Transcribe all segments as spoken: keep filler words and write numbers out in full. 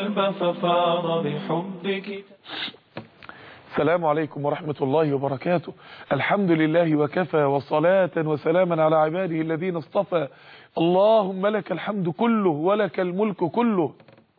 القلب ففاض بحبك. السلام عليكم ورحمة الله وبركاته. الحمد لله وكفى، وصلاة وسلاما على عباده الذين اصطفى. اللهم لك الحمد كله ولك الملك كله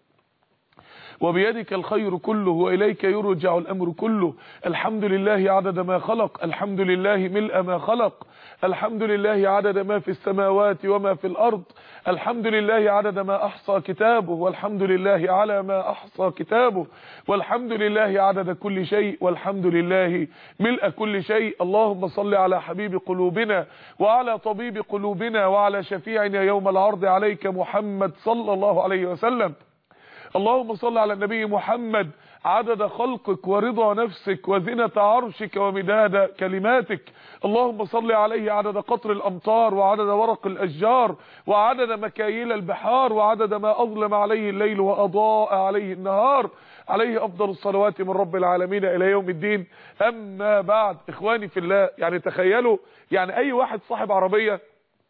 وبيدك الخير كله وإليك يرجع الأمر كله. الحمد لله عدد ما خلق، الحمد لله ملء ما خلق، الحمد لله عدد ما في السماوات وما في الأرض، الحمد لله عدد ما أحصى كتابه، والحمد لله على ما أحصى كتابه، والحمد لله عدد كل شيء، والحمد لله ملء كل شيء. اللهم صل على حبيب قلوبنا وعلى طبيب قلوبنا وعلى شفيعنا يوم العرض عليك محمد صلى الله عليه وسلم. اللهم صل على النبي محمد عدد خلقك ورضا نفسك وزنة عرشك ومداد كلماتك. اللهم صل عليه عدد قطر الأمطار وعدد ورق الأشجار وعدد مكاييل البحار وعدد ما أظلم عليه الليل وأضاء عليه النهار. عليه أفضل الصلوات من رب العالمين إلى يوم الدين. أما بعد، إخواني في الله، يعني تخيلوا يعني أي واحد صاحب عربية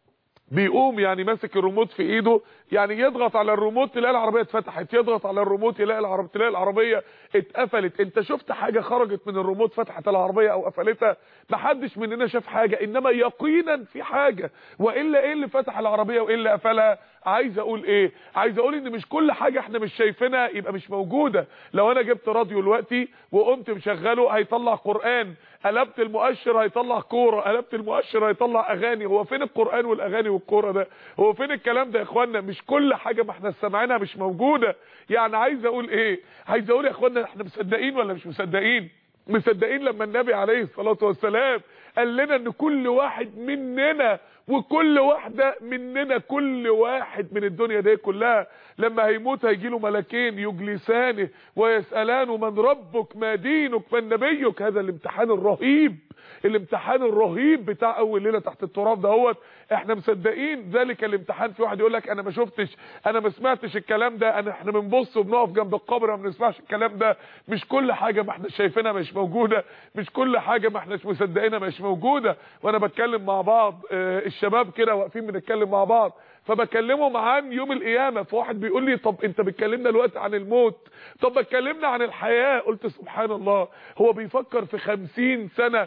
بيقوم يعني ماسك الريموت في ايده، يعني يضغط على الريموت تلاقي العربيه اتفتحت، يضغط على الريموت يلاقي العربيه تلاقي العربيه اتقفلت. انت شفت حاجه خرجت من الريموت فتحت العربيه او قفلتها؟ محدش مننا شاف حاجه، انما يقينا في حاجه. والا ايه اللي فتح العربيه وايه اللي قفلها؟ عايز اقول ايه؟ عايز اقول ان مش كل حاجه احنا مش شايفينها يبقى مش موجوده. لو انا جبت راديو دلوقتي وقمت مشغله هيطلع قران، قلبت المؤشر هيطلع كوره، قلبت المؤشر هيطلع اغاني. هو فين القران والاغاني والكوره ده؟ هو فين الكلام ده يا اخوانا؟ مش كل حاجه ما احنا سامعينها مش موجوده. يعني عايز اقول ايه؟ عايز اقول يا اخوانا، احنا مصدقين ولا مش مصدقين؟ مصدقين لما النبي عليه الصلاه والسلام قال لنا ان كل واحد مننا وكل واحده مننا، كل واحد من الدنيا دي كلها لما هيموت هيجيله ملكين يجلسانه ويسالانه من ربك ما دينك من نبيك. هذا الامتحان الرهيب، الامتحان الرهيب بتاع اول ليله تحت التراب دهوت. احنا مصدقين ذلك الامتحان؟ في واحد يقول لك انا ما شفتش، انا ما سمعتش الكلام ده، انا احنا بنبص وبنقف جنب القبر ما بنسمعش الكلام ده. مش كل حاجه ما احنا شايفينها مش موجوده، مش كل حاجه ما احناش مصدقينها مش موجوده. وانا بتكلم مع بعض اه الشباب كده واقفين بنتكلم مع بعض، فبكلمهم عن يوم القيامه، فواحد بيقول لي طب انت بتكلمنا دلوقتي عن الموت، طب بتكلمنا عن الحياه. قلت سبحان الله، هو بيفكر في خمسين سنه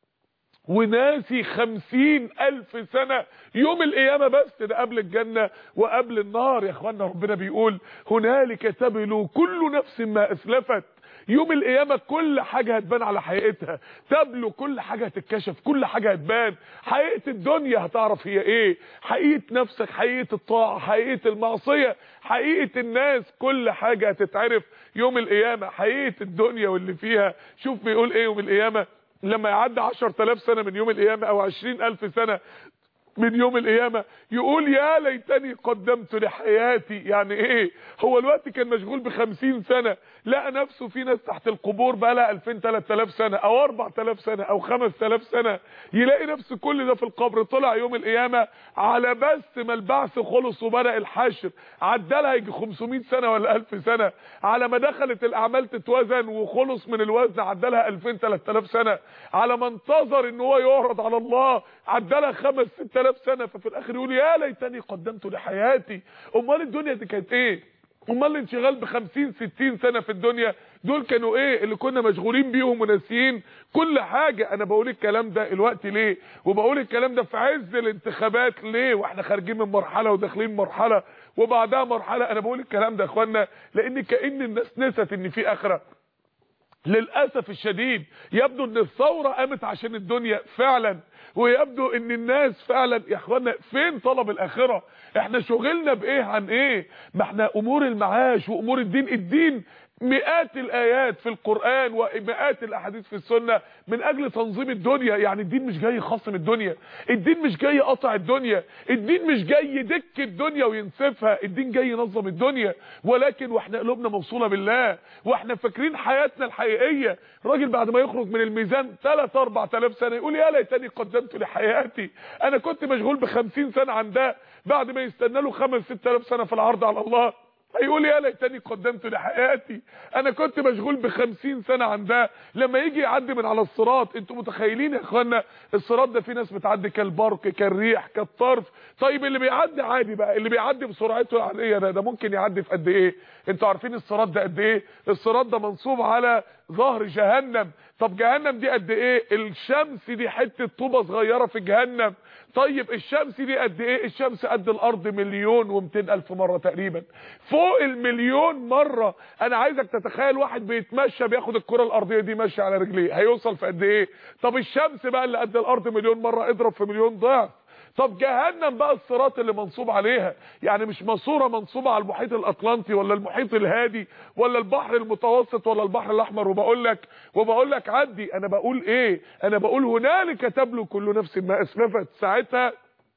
وناسي خمسين ألف سنة يوم القيامة بس، ده قبل الجنة وقبل النار. يا اخوانا ربنا بيقول هنالك تبلو كل نفس ما أسلفت. يوم القيامة كل حاجة هتبان على حقيقتها، تبلو كل حاجة هتتكشف، كل حاجة هتبان. حقيقة الدنيا هتعرف هي ايه، حقيقة نفسك، حقيقة الطاعة، حقيقة المعصية، حقيقة الناس، كل حاجة هتتعرف يوم القيامة. حقيقة الدنيا واللي فيها. شوف بيقول ايه يوم القيامة لما يعدي عشرة آلاف سنة من يوم القيامة او عشرين ألف سنة من يوم القيامة، يقول يا ليتني قدمت لحياتي. يعني ايه؟ هو الوقت كان مشغول بخمسين سنة، لقى نفسه في ناس تحت القبور بقى لها ألفين تلات آلاف سنة او أربعة آلاف سنة او خمسة آلاف سنة، يلاقي نفسه كل ده في القبر. طلع يوم القيامة على بس ما البعث خلص وبدأ الحشر عدالها يجي خمسمائة سنة ولا ألف سنة، على ما دخلت الاعمال تتوزن وخلص من الوزن عدالها ألفين تلات آلاف سنة، على ما انتظر ان هو يعرض على الله عدالها خمس ست آلاف سنة. ففي الاخر يقول يا ليتني قدمت لحياتي. امال الدنيا دي كانت ايه؟ امال الانشغال بخمسين ستين سنة في الدنيا دول كانوا ايه اللي كنا مشغولين بيهم وناسيين كل حاجة؟ انا بقول الكلام ده الوقت ليه؟ وبقول الكلام ده في عز الانتخابات ليه؟ واحنا خارجين من مرحلة وداخلين مرحلة وبعدها مرحلة. انا بقول الكلام ده يا اخوانا لان كأن الناس نست ان في اخرة. للأسف الشديد يبدو ان الثورة قامت عشان الدنيا فعلا، ويبدو ان الناس فعلا يا اخوانا فين طلب الاخرة؟ احنا شغلنا بايه عن ايه؟ ما احنا امور المعاش وامور الدين، الدين مئات الايات في القرآن ومئات الاحاديث في السنة من اجل تنظيم الدنيا. يعني الدين مش جاي يخصم الدنيا، الدين مش جاي يقطع الدنيا، الدين مش جاي يدك الدنيا وينسفها، الدين جاي ينظم الدنيا. ولكن واحنا قلوبنا موصولة بالله واحنا فاكرين حياتنا الحقيقية. راجل بعد ما يخرج من الميزان تلات أربعة آلاف سنة يقول يا ليتني قدمت لحياتي، انا كنت مشغول بخمسين سنة عن ده، بعد ما يستنى له خمس ست آلاف سنة في العرض على الله هيقول يا ليتني قدمت لحياتي، انا كنت مشغول بخمسين سنة عن ده. لما يجي يعدي من على الصراط، انتوا متخيلين يا اخوانا الصراط ده في ناس بتعدي كالبرق كالريح كالطرف. طيب اللي بيعدي عادي بقى، اللي بيعدي بسرعته العاديه ده ده ممكن يعدي في قد ايه؟ انتوا عارفين الصراط ده قد ايه؟ الصراط ده منصوب على ظهر جهنم. طب جهنم دي قد ايه؟ الشمس دي حته طوبه صغيره في جهنم. طيب الشمس دي قد ايه؟ الشمس قد الارض مليون ومئتين الف مره تقريبا، فوق المليون مره. انا عايزك تتخيل واحد بيتمشى بياخد الكره الارضيه دي ماشي على رجليه، هيوصل في قد ايه؟ طب الشمس بقى اللي قد الارض مليون مره، اضرب في مليون ضعف. طب جهنم بقى الصراط اللي منصوب عليها، يعني مش ماسوره منصوبه على المحيط الاطلنطي ولا المحيط الهادي ولا البحر المتوسط ولا البحر الاحمر، وبقول لك وبقول لك عدي. انا بقول ايه؟ انا بقول هنالك تبلو كل نفس ما اسلفت. ساعتها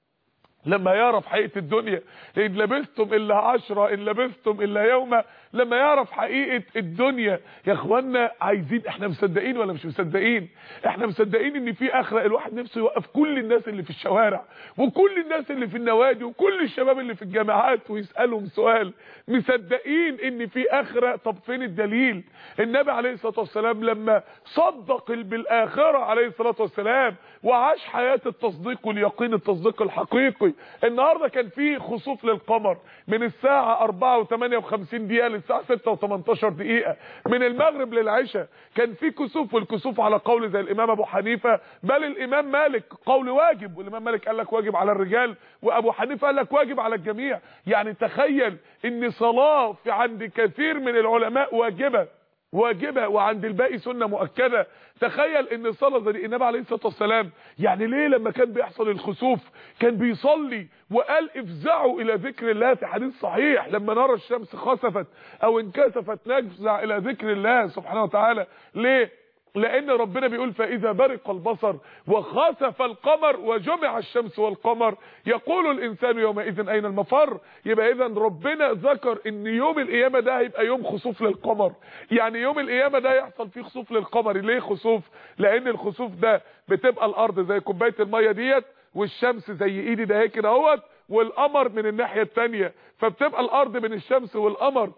لما يعرف حقيقة الدنيا، إن لبثتم إلا عشرة إن لبثتم إلا يوما، لما يعرف حقيقة الدنيا يا اخوانا، عايزين احنا مصدقين ولا مش مصدقين؟ احنا مصدقين ان في اخرة. الواحد نفسه يوقف كل الناس اللي في الشوارع وكل الناس اللي في النوادي وكل الشباب اللي في الجامعات ويسألهم سؤال، مصدقين ان في اخرة؟ طب فين الدليل؟ النبي عليه الصلاة والسلام لما صدق بالآخرة عليه الصلاة والسلام وعاش حياة التصديق واليقين، التصديق الحقيقي. النهاردة كان في خسوف للقمر من الساعة أربعة وثمانية وخمسين دقيقة للساعة ستة وتمنتاشر دقيقة، من المغرب للعشاء كان في كسوف. والكسوف على قول زي الامام ابو حنيفة، بل الامام مالك قول واجب، والامام مالك قال لك واجب على الرجال، وابو حنيفة قال لك واجب على الجميع. يعني تخيل ان صلاة في عند كثير من العلماء واجبة واجبة وعند الباقي سنة مؤكدة. تخيل ان الصلاة زي النبي عليه الصلاة والسلام، يعني ليه لما كان بيحصل الخسوف كان بيصلي وقال افزعوا الى ذكر الله في حديث صحيح، لما نرى الشمس خسفت او انكسفت نفزع الى ذكر الله سبحانه وتعالى. ليه؟ لان ربنا بيقول فاذا برق البصر وخسف القمر وجمع الشمس والقمر يقول الانسان يومئذ اين المفر. يبقى اذا ربنا ذكر ان يوم القيامه ده هيبقى يوم خسوف للقمر، يعني يوم القيامه ده يحصل فيه خسوف للقمر. ليه خسوف؟ لان الخسوف ده بتبقى الارض زي كوبايه الميه ديت، والشمس زي ايدي ده هيك كده اهوت، والقمر من الناحيه الثانيه، فبتبقى الارض من الشمس والقمر.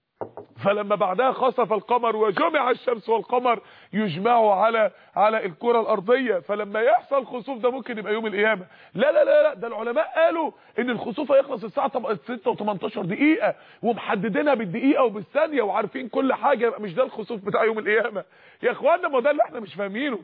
فلما بعدها خسف القمر وجمع الشمس والقمر يجمعوا على على الكره الارضيه. فلما يحصل خسوف ده ممكن يبقى يوم القيامه. لا لا لا لا، ده العلماء قالوا ان الخسوف هيخلص الساعه ستة وتمنتاشر دقيقه ومحددينها بالدقيقه وبالثانيه وعارفين كل حاجه. يبقى مش ده الخسوف بتاع يوم القيامه يا اخوانا؟ ما ده اللي احنا مش فاهمينه،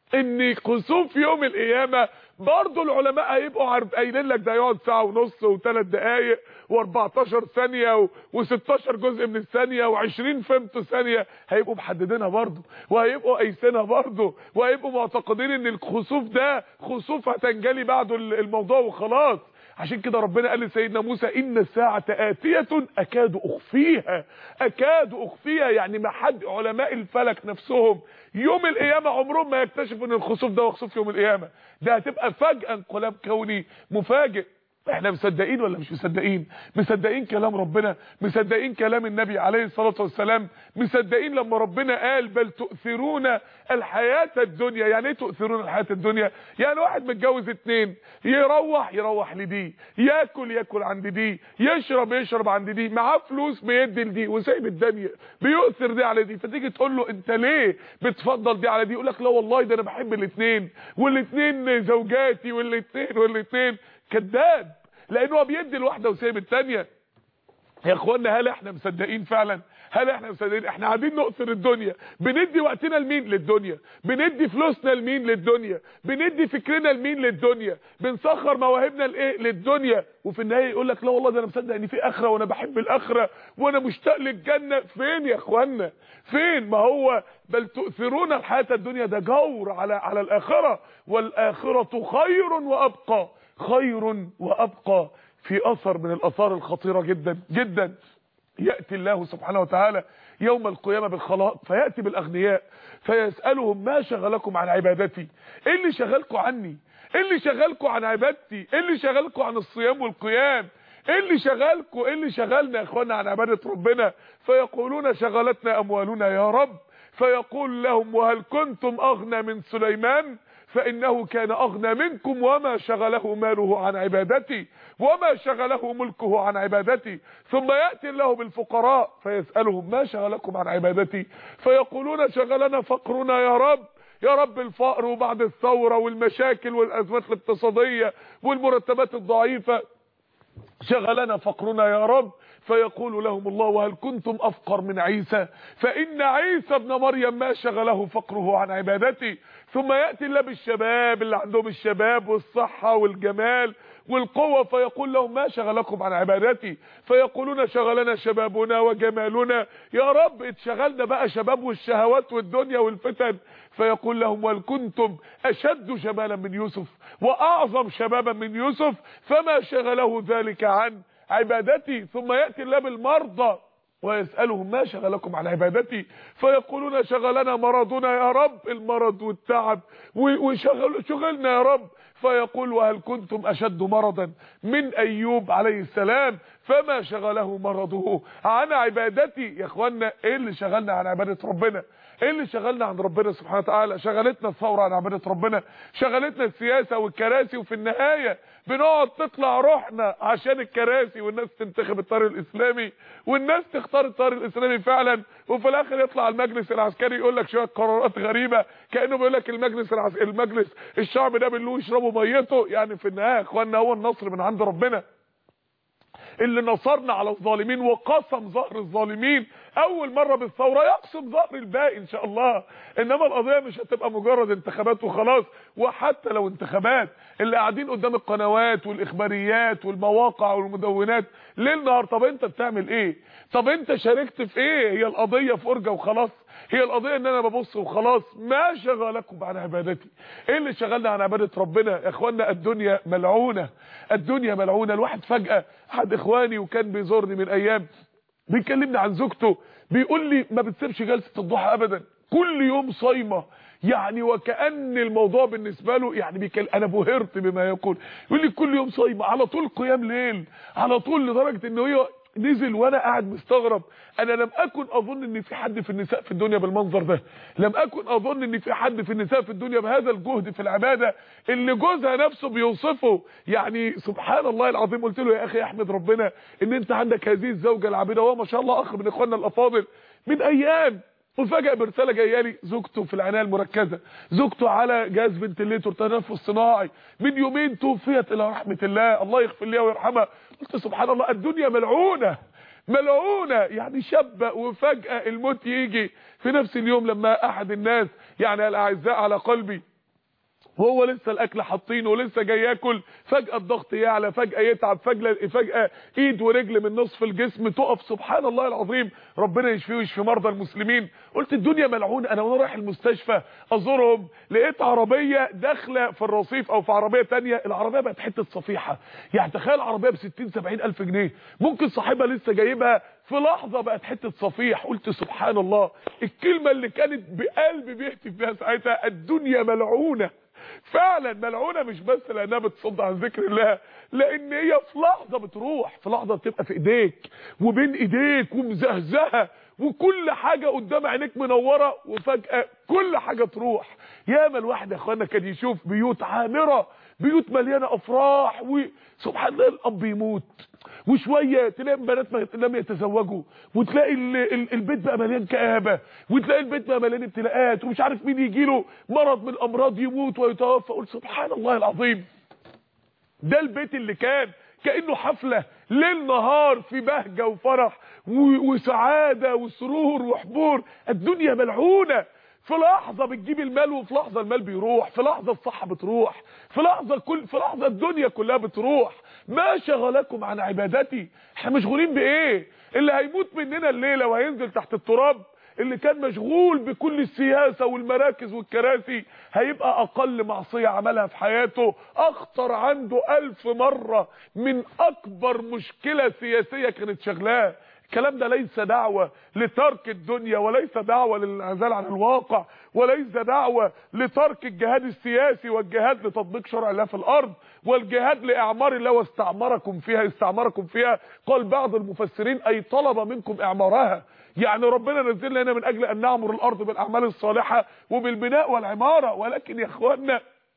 ان خسوف يوم القيامه برضه العلماء هيبقوا قايلين لك ده يقعد ساعه ونص وثلاث دقائق واربعتاشر ثانيه وستاشر جزء من الثانيه وعشرين فيمتو ثانيه، هيبقوا محددينها برضه وهيبقوا قايسينها برضه وهيبقوا معتقدين ان الخسوف ده خسوف هتنجلي بعده الموضوع وخلاص. عشان كده ربنا قال لسيدنا موسى ان الساعه آتية اكاد اخفيها. اكاد اخفيها يعني ما حد، علماء الفلك نفسهم يوم القيامه عمرهم ما يكتشفوا ان الخسوف ده خسوف يوم القيامه، ده هتبقى فجأة انقلاب كوني مفاجئ. احنا مصدقين ولا مش مصدقين؟ مصدقين كلام ربنا، مصدقين كلام النبي عليه الصلاة والسلام، مصدقين لما ربنا قال بل تؤثرون الحياة الدنيا. يعني ايه تؤثرون الحياة الدنيا؟ يعني واحد متجوز اتنين، يروح يروح لدي، ياكل ياكل عند دي، يشرب يشرب عند دي، معاه فلوس بيدي لدي وسايب الدنيا، بيؤثر دي على دي. فتيجي تقول له انت ليه بتفضل دي على دي؟ يقول لك لا والله ده انا بحب الاتنين والاتنين زوجاتي والاتنين والاتنين. كذاب، لانه هو بيدي الواحده وسايب الثانيه. يا اخوانا هل احنا مصدقين فعلا؟ هل احنا مصدقين؟ احنا قاعدين نؤثر الدنيا، بندي وقتنا لمين؟ للدنيا، بندي فلوسنا لمين؟ للدنيا، بندي فكرنا لمين؟ للدنيا، بنسخر مواهبنا لايه؟ للدنيا. وفي النهايه يقول لك لا والله ده انا مصدق ان في اخره وانا بحب الاخره وانا مشتاق للجنه. فين يا اخوانا؟ فين؟ ما هو بل تؤثرون الحياه الدنيا ده جور على على الاخره، والاخره خير وابقى. خير وابقى. في اثر من الاثار الخطيره جدا جدا، ياتي الله سبحانه وتعالى يوم القيامه بالخلائق فياتي بالاغنياء فيسالهم ما شغلكم عن عبادتي؟ ايه اللي شغلكم عني؟ ايه اللي شغلكم عن عبادتي؟ ايه اللي شغلكم عن الصيام والقيام؟ ايه اللي شغلكم؟ ايه اللي شغلنا يا اخوانا عن عباده ربنا؟ فيقولون شغلتنا اموالنا يا رب. فيقول لهم وهل كنتم اغنى من سليمان؟ فإنه كان أغنى منكم وما شغله ماله عن عبادتي وما شغله ملكه عن عبادتي. ثم يأتي الله بالفقراء فيسألهم ما شغلكم عن عبادتي فيقولون شغلنا فقرنا يا رب، يا رب الفقر وبعد الثورة والمشاكل والأزمات الاقتصادية والمرتبات الضعيفة شغلنا فقرنا يا رب. فيقول لهم الله وهل كنتم أفقر من عيسى فإن عيسى ابن مريم ما شغله فقره عن عبادتي. ثم يأتي الله بالشباب اللي عندهم الشباب والصحة والجمال والقوة فيقول لهم ما شغلكم عن عبادتي فيقولون شغلنا شبابنا وجمالنا يا رب اتشغلنا بقى شباب والشهوات والدنيا والفتن. فيقول لهم وهل كنتم أشد جمالا من يوسف وأعظم شبابا من يوسف فما شغله ذلك عن عبادتي. ثم يأتي الله بالمرضى ويسألهم ما شغلكم عن عبادتي فيقولون شغلنا مرضنا يا رب، المرض والتعب وشغلنا يا رب. فيقول وهل كنتم أشد مرضا من أيوب عليه السلام فما شغله مرضه عن عبادتي. يا اخوانا ايه اللي شغلنا عن عبادة ربنا؟ ايه اللي شغلنا عن ربنا سبحانه وتعالى؟ شغلتنا الثورة عن عبادة ربنا، شغلتنا السياسة والكراسي، وفي النهاية بنقعد تطلع روحنا عشان الكراسي والناس تنتخب الطريق الاسلامي والناس تختار الطريق الاسلامي فعلا، وفي الاخر يطلع المجلس العسكري يقول لك شويه قرارات غريبه كانه بيقول لك المجلس العس... المجلس الشعب ده بنقول يشربوا ميته. يعني في النهايه يا اخوانا هو النصر من عند ربنا اللي نصرنا على الظالمين وقسم ظهر الظالمين اول مره بالثوره يقسم ظهر الباقي ان شاء الله. انما القضيه مش هتبقى مجرد انتخابات وخلاص، وحتى لو انتخابات اللي قاعدين قدام القنوات والاخباريات والمواقع والمدونات ليل نهار، طب انت بتعمل ايه؟ طب انت شاركت في ايه؟ هي القضيه فرجه وخلاص؟ هي القضيه ان انا ببص وخلاص؟ ما شغلكم عن عبادتي؟ ايه اللي شغلنا عن عباده ربنا يا اخوانا؟ الدنيا ملعونه، الدنيا ملعونه. الواحد فجاه احد اخواني وكان بيزورني من ايام بيكلمني عن زوجته بيقول لي ما بتسيبش جلسه الضحى ابدا، كل يوم صايمه، يعني وكأن الموضوع بالنسبه له يعني بيكلم انا بهرت بما يقول. يقول لي كل يوم صايمه على طول قيام ليل على طول، لدرجه ان هي نزل وانا قاعد مستغرب. انا لم اكن اظن ان في حد في النساء في الدنيا بالمنظر ده، لم اكن اظن ان في حد في النساء في الدنيا بهذا الجهد في العباده اللي جوزها نفسه بيوصفه. يعني سبحان الله العظيم. قلت له يا اخي احمد ربنا ان انت عندك هذه الزوجه العابده، وهو ما شاء الله اخ من اخواننا الافاضل. من ايام وفجأة برسالة جايه لي زوجته في العنايه المركزه، زوجته على جهاز فنتليتور تنفس صناعي، من يومين توفيت الى رحمه الله، الله يغفر لها ويرحمها. قلت سبحان الله الدنيا ملعونه ملعونه. يعني شاب وفجأة الموت يجي في نفس اليوم. لما احد الناس يعني الاعزاء على قلبي وهو لسه الاكل حاطينه ولسه جاي ياكل، فجأة الضغط يعلى، فجأة يتعب، فجأة فجأة ايد ورجل من نصف الجسم تقف. سبحان الله العظيم، ربنا يشفيه ويشفي مرضى المسلمين. قلت الدنيا ملعونه. انا وانا رايح المستشفى ازورهم لقيت عربيه داخله في الرصيف او في عربيه ثانيه، العربيه بقت حته صفيحه. يعني تخيل عربيه ب ستين سبعين الف جنيه ممكن صاحبها لسه جايبها، في لحظه بقت حته صفيح. قلت سبحان الله، الكلمه اللي كانت بقلبي بيهتف بيها ساعتها الدنيا ملعونه. فعلا ملعونه، مش بس لانها بتصد عن ذكر الله، لان هي في لحظه بتروح، في لحظه بتبقى في ايديك وبين ايديك ومزهزهه وكل حاجه قدام عينيك منوره، وفجاه كل حاجه تروح. ياما الواحد يا اخوانا كان يشوف بيوت عامره، بيوت مليانه افراح، وسبحان الله الاب يموت وشويه تلاقي بنات لم يتزوجوا، وتلاقي ال ال البيت بقى مليان كآبه، وتلاقي البيت بقى مليان ابتلاءات، ومش عارف مين يجي له مرض من الامراض يموت ويتوفى. قلت سبحان الله العظيم، ده البيت اللي كان كأنه حفله ليل نهار في بهجه وفرح وسعاده وسرور وحبور. الدنيا ملعونه، في لحظه بتجيب المال وفي لحظه المال بيروح، في لحظه الصحه بتروح، في لحظه كل في لحظه الدنيا كلها بتروح. ما شغلكم عن عبادتي؟ احنا مشغولين بايه؟ اللي هيموت مننا الليله وهينزل تحت التراب اللي كان مشغول بكل السياسه والمراكز والكراسي هيبقى اقل معصيه عملها في حياته اخطر عنده الف مره من اكبر مشكله سياسيه كانت شغلاه. الكلام ده ليس دعوة لترك الدنيا، وليس دعوة للانعزال عن الواقع، وليس دعوة لترك الجهاد السياسي والجهاد لتطبيق شرع الله في الارض، والجهاد لاعمار الله واستعمركم فيها استعمركم فيها. قال بعض المفسرين اي طلب منكم اعمارها، يعني ربنا نزلنا هنا من اجل ان نعمر الارض بالاعمال الصالحة وبالبناء والعمارة. ولكن يا اخوانا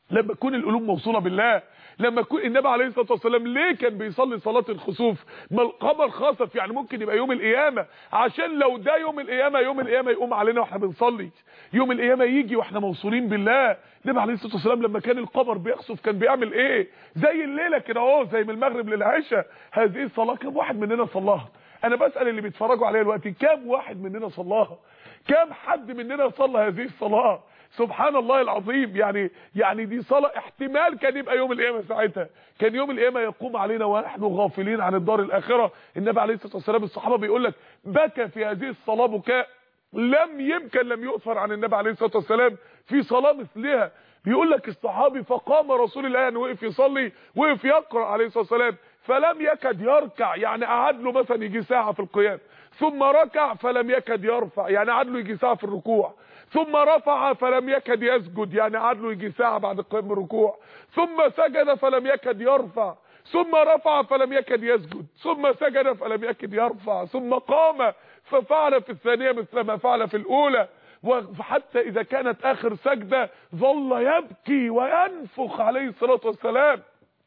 لما تكون القلوب موصوله بالله، لما يكون النبي عليه الصلاه والسلام ليه كان بيصلي صلاه الخسوف؟ ما القمر خسف، يعني ممكن يبقى يوم القيامه، عشان لو ده يوم القيامه يوم القيامه يقوم علينا واحنا بنصلي، يوم القيامه يجي واحنا موصولين بالله. النبي عليه الصلاه والسلام لما كان القمر بيخسف كان بيعمل ايه؟ زي الليله كده اهو، زي من المغرب للعشاء. هذه الصلاه كم واحد مننا صلاها؟ انا بسال اللي بيتفرجوا عليا دلوقتي، كم واحد مننا صلاها؟ كم حد مننا صلى هذه الصلاه؟ سبحان الله العظيم. يعني يعني دي صلاه احتمال كان يبقى يوم القيامه ساعتها، كان يوم القيامه يقوم علينا ونحن غافلين عن الدار الاخره. النبي عليه الصلاه والسلام الصحابه بيقول لك بكى في هذه الصلاه بكاء لم يمكن لم يؤثر عن النبي عليه الصلاه والسلام في صلاه مثلها. بيقول لك الصحابي فقام رسول الله ان وقف يصلي، وقف يقرا عليه الصلاه والسلام فلم يكد يركع، يعني قعد له مثلا يجي ساعه في القيام، ثم ركع فلم يكد يرفع، يعني قعد له يجي ساعه في الركوع، ثم رفع فلم يكد يسجد، يعني قعد له يجي ساعه بعد القيام من الركوع، ثم سجد فلم يكد يرفع، ثم رفع فلم يكد يسجد، ثم سجد فلم يكد يرفع، ثم قام ففعل في الثانيه مثل ما فعل في الاولى، وحتى اذا كانت اخر سجده ظل يبكي وينفخ عليه الصلاه والسلام.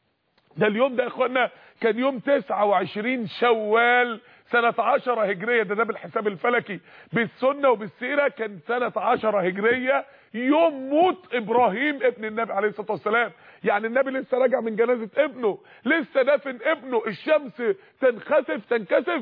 ده اليوم ده يا اخوانا كان يوم تسعة وعشرين شوال سنة عشرة هجرية، ده ده بالحساب الفلكي، بالسنة وبالسيرة كان سنة عشرة هجرية، يوم موت ابراهيم ابن النبي عليه الصلاة والسلام. يعني النبي لسه راجع من جنازة ابنه، لسه دافن ابنه، الشمس تنخسف تنكسف،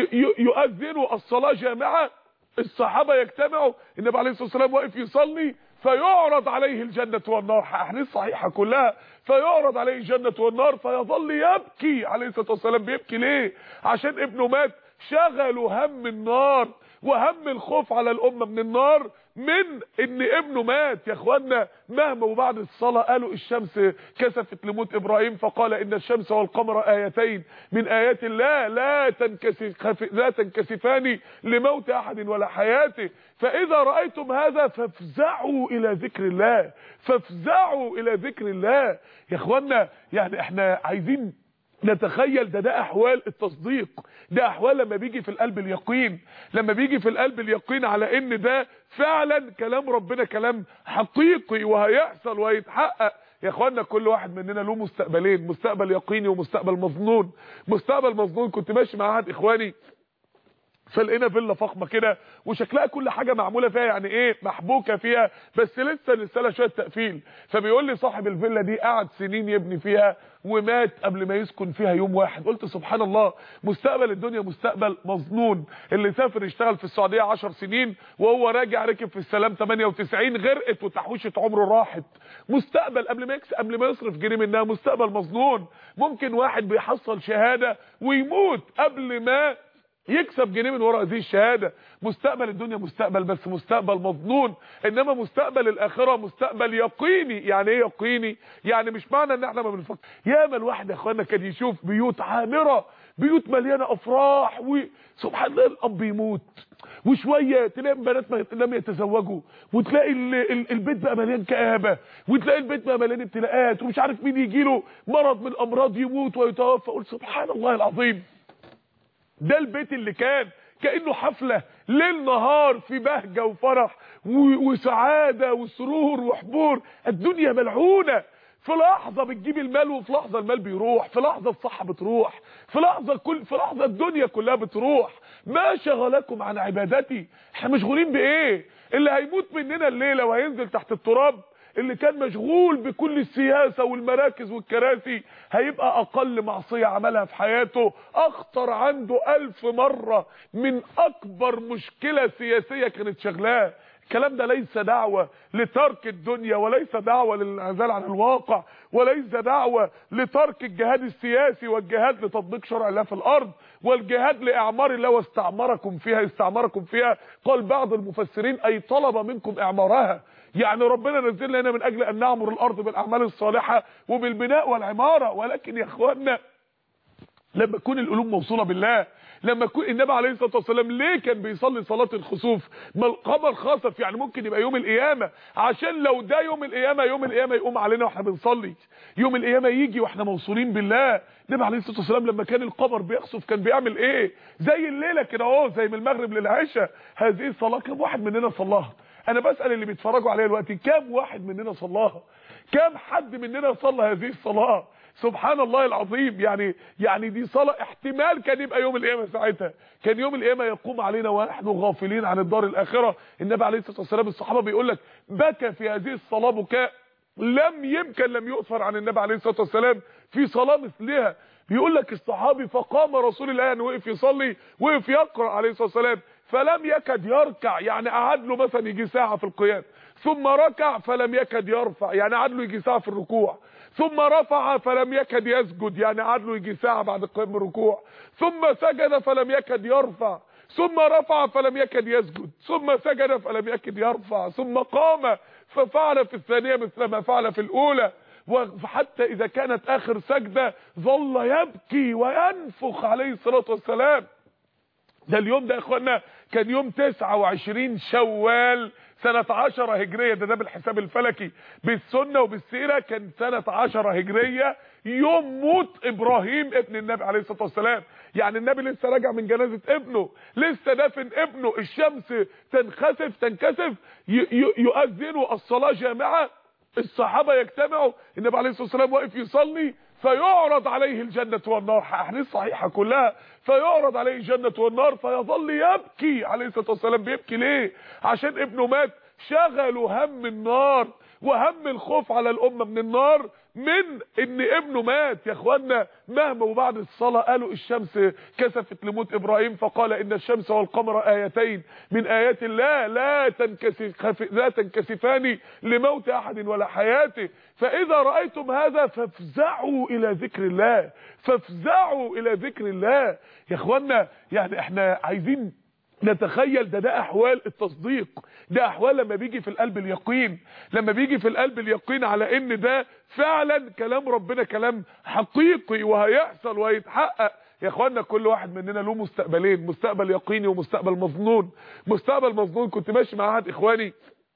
يؤذنوا الصلاة جامعة، الصحابة يجتمعوا، النبي عليه الصلاة والسلام واقف يصلي فيعرض عليه الجنة والنار، احاديث صحيحة كلها، فيعرض عليه الجنة والنار فيظل يبكي عليه الصلاة والسلام. بيبكي ليه؟ عشان ابنه مات، شغله هم النار وهم الخوف على الأمة من النار من ان ابنه مات. يا اخوانا مهما وبعد الصلاة قالوا الشمس كسفت لموت ابراهيم فقال ان الشمس والقمر ايتين من ايات الله لا تنكسف لا تنكسفان لموت احد ولا حياته، فاذا رأيتم هذا فافزعوا الى ذكر الله، فافزعوا الى ذكر الله. يا اخوانا يعني احنا عايزين نتخيل ده ده احوال التصديق، ده احوال لما بيجي في القلب اليقين، لما بيجي في القلب اليقين على ان ده فعلا كلام ربنا كلام حقيقي وهيحصل وهيتحقق. يا اخوانا كل واحد مننا له مستقبلين، مستقبل يقيني ومستقبل مظنون. مستقبل مظنون، كنت ماشي مع احد اخواني فلقينا فيلا فخمه كده وشكلها كل حاجه معموله فيها يعني ايه محبوكه فيها، بس لسه لسه شويه تقفيل. فبيقول لي صاحب الفيلا دي قعد سنين يبني فيها ومات قبل ما يسكن فيها يوم واحد. قلت سبحان الله، مستقبل الدنيا مستقبل مظنون. اللي سافر يشتغل في السعوديه عشر سنين وهو راجع ركب في السلام ثمانية وتسعين غرقت وتحويشه عمره راحت. مستقبل قبل ما يكسب قبل ما يصرف جنيه منها، مستقبل مظنون. ممكن واحد بيحصل شهاده ويموت قبل ما يكسب جنيه من وراء هذه الشهاده. مستقبل الدنيا مستقبل بس مستقبل مظنون، انما مستقبل الاخره مستقبل يقيني. يعني ايه يقيني؟ يعني مش معنى ان احنا ما بنفكر. ياما الواحد يا اخوانا كان يشوف بيوت عامره، بيوت مليانه افراح، وسبحان الله الاب يموت وشويه تلاقي بنات ما لم يتزوجوا، وتلاقي البيت بقى مليان كآبه، وتلاقي البيت بقى مليان ابتلاءات، ومش عارف مين يجي له مرض من الامراض يموت ويتوفى. قول سبحان الله العظيم، ده البيت اللي كان كأنه حفلة ليل نهار في بهجة وفرح وسعادة وسرور وحبور. الدنيا ملعونة، في لحظة بتجيب المال وفي لحظة المال بيروح، في لحظة الصحة بتروح، في لحظة كل في لحظة الدنيا كلها بتروح. ما شغلكم عن عبادتي؟ احنا مشغولين بايه؟ اللي هيموت مننا الليلة وهينزل تحت التراب اللي كان مشغول بكل السياسة والمراكز والكراسي هيبقى اقل معصية عملها في حياته اخطر عنده الف مرة من اكبر مشكلة سياسية كانت شغلاه. الكلام ده ليس دعوة لترك الدنيا، وليس دعوة للانعزال عن الواقع، وليس دعوة لترك الجهاد السياسي والجهاد لتطبيق شرع الله في الارض، والجهاد لاعمار الله واستعمركم فيها استعمركم فيها. قال بعض المفسرين اي طلب منكم اعمارها، يعني ربنا نزل لنا من اجل ان نعمر الارض بالاعمال الصالحه وبالبناء والعماره. ولكن يا اخوانا لما تكون القلوب موصوله بالله، لما يكون النبي عليه الصلاه والسلام ليه كان بيصلي صلاه الخسوف؟ ما القمر خسف، يعني ممكن يبقى يوم القيامه، عشان لو ده يوم القيامه يوم القيامه يقوم علينا واحنا بنصلي، يوم القيامه يجي واحنا موصولين بالله. النبي عليه الصلاه والسلام لما كان القمر بيخسف كان بيعمل ايه؟ زي الليله كده اهو، زي من المغرب للعشاء. هذه الصلاه كم واحد مننا صلاها؟ انا بسال اللي بيتفرجوا عليا دلوقتي، كام واحد مننا صلاها؟ كام حد مننا صلى هذه الصلاه؟ سبحان الله العظيم. يعني يعني دي صلاه احتمال كان يبقى يوم القيامه ساعتها، كان يوم القيامه يقوم علينا ونحن غافلين عن الدار الاخره. النبي عليه الصلاه والسلام الصحابه بيقول لك بكى في هذه الصلاه بكاء لم يمكن لم يؤثر عن النبي عليه الصلاه والسلام في صلاه مثلها. بيقول لك الصحابي فقام رسول الله ان وقف يصلي، وقف يقرا عليه الصلاه والسلام فلم يكد يركع، يعني قعد له مثلا يجي ساعه في القيام، ثم ركع فلم يكد يرفع، يعني قعد له يجي ساعه في الركوع، ثم رفع فلم يكد يسجد، يعني قعد له يجي ساعه بعد القيام من الركوع، ثم سجد فلم يكد يرفع، ثم رفع فلم يكد يسجد، ثم سجد فلم يكد يرفع، ثم قام ففعل في الثانيه مثل ما فعل في الاولى، وحتى اذا كانت اخر سجده ظل يبكي وينفخ عليه الصلاه والسلام. ده اليوم ده يا اخوانا كان يوم تسعة وعشرين شوال سنة عشرة هجرية، ده ده بالحساب الفلكي، بالسنة وبالسيرة كان سنة عشرة هجرية يوم موت ابراهيم ابن النبي عليه الصلاة والسلام. يعني النبي لسه راجع من جنازة ابنه، لسه دافن ابنه، الشمس تنخسف تنكسف، يؤذنوا الصلاة جامعة، الصحابة يجتمعوا، النبي عليه الصلاة والسلام واقف يصلي فيعرض عليه الجنة والنار، احاديث صحيحة كلها، فيعرض عليه الجنة والنار فيظل يبكي عليه الصلاة والسلام. بيبكي ليه؟ عشان ابنه مات، شغله هم النار وهم الخوف على الأمة من النار من ان ابنه مات. يا اخوانا مهما وبعد الصلاة قالوا الشمس كسفت لموت ابراهيم فقال ان الشمس والقمر ايتين من ايات الله لا تنكسف لا تنكسفان لموت احد ولا حياته، فاذا رأيتم هذا فافزعوا الى ذكر الله، فافزعوا الى ذكر الله. يا اخوانا يعني احنا عايزين نتخيل ده ده احوال التصديق، ده احوال لما بيجي في القلب اليقين، لما بيجي في القلب اليقين على ان ده فعلا كلام ربنا كلام حقيقي وهيحصل وهيتحقق. يا اخوانا كل واحد مننا له مستقبلين، مستقبل يقيني ومستقبل مظنون. مستقبل مظنون كنت ماشي مع احد اخواني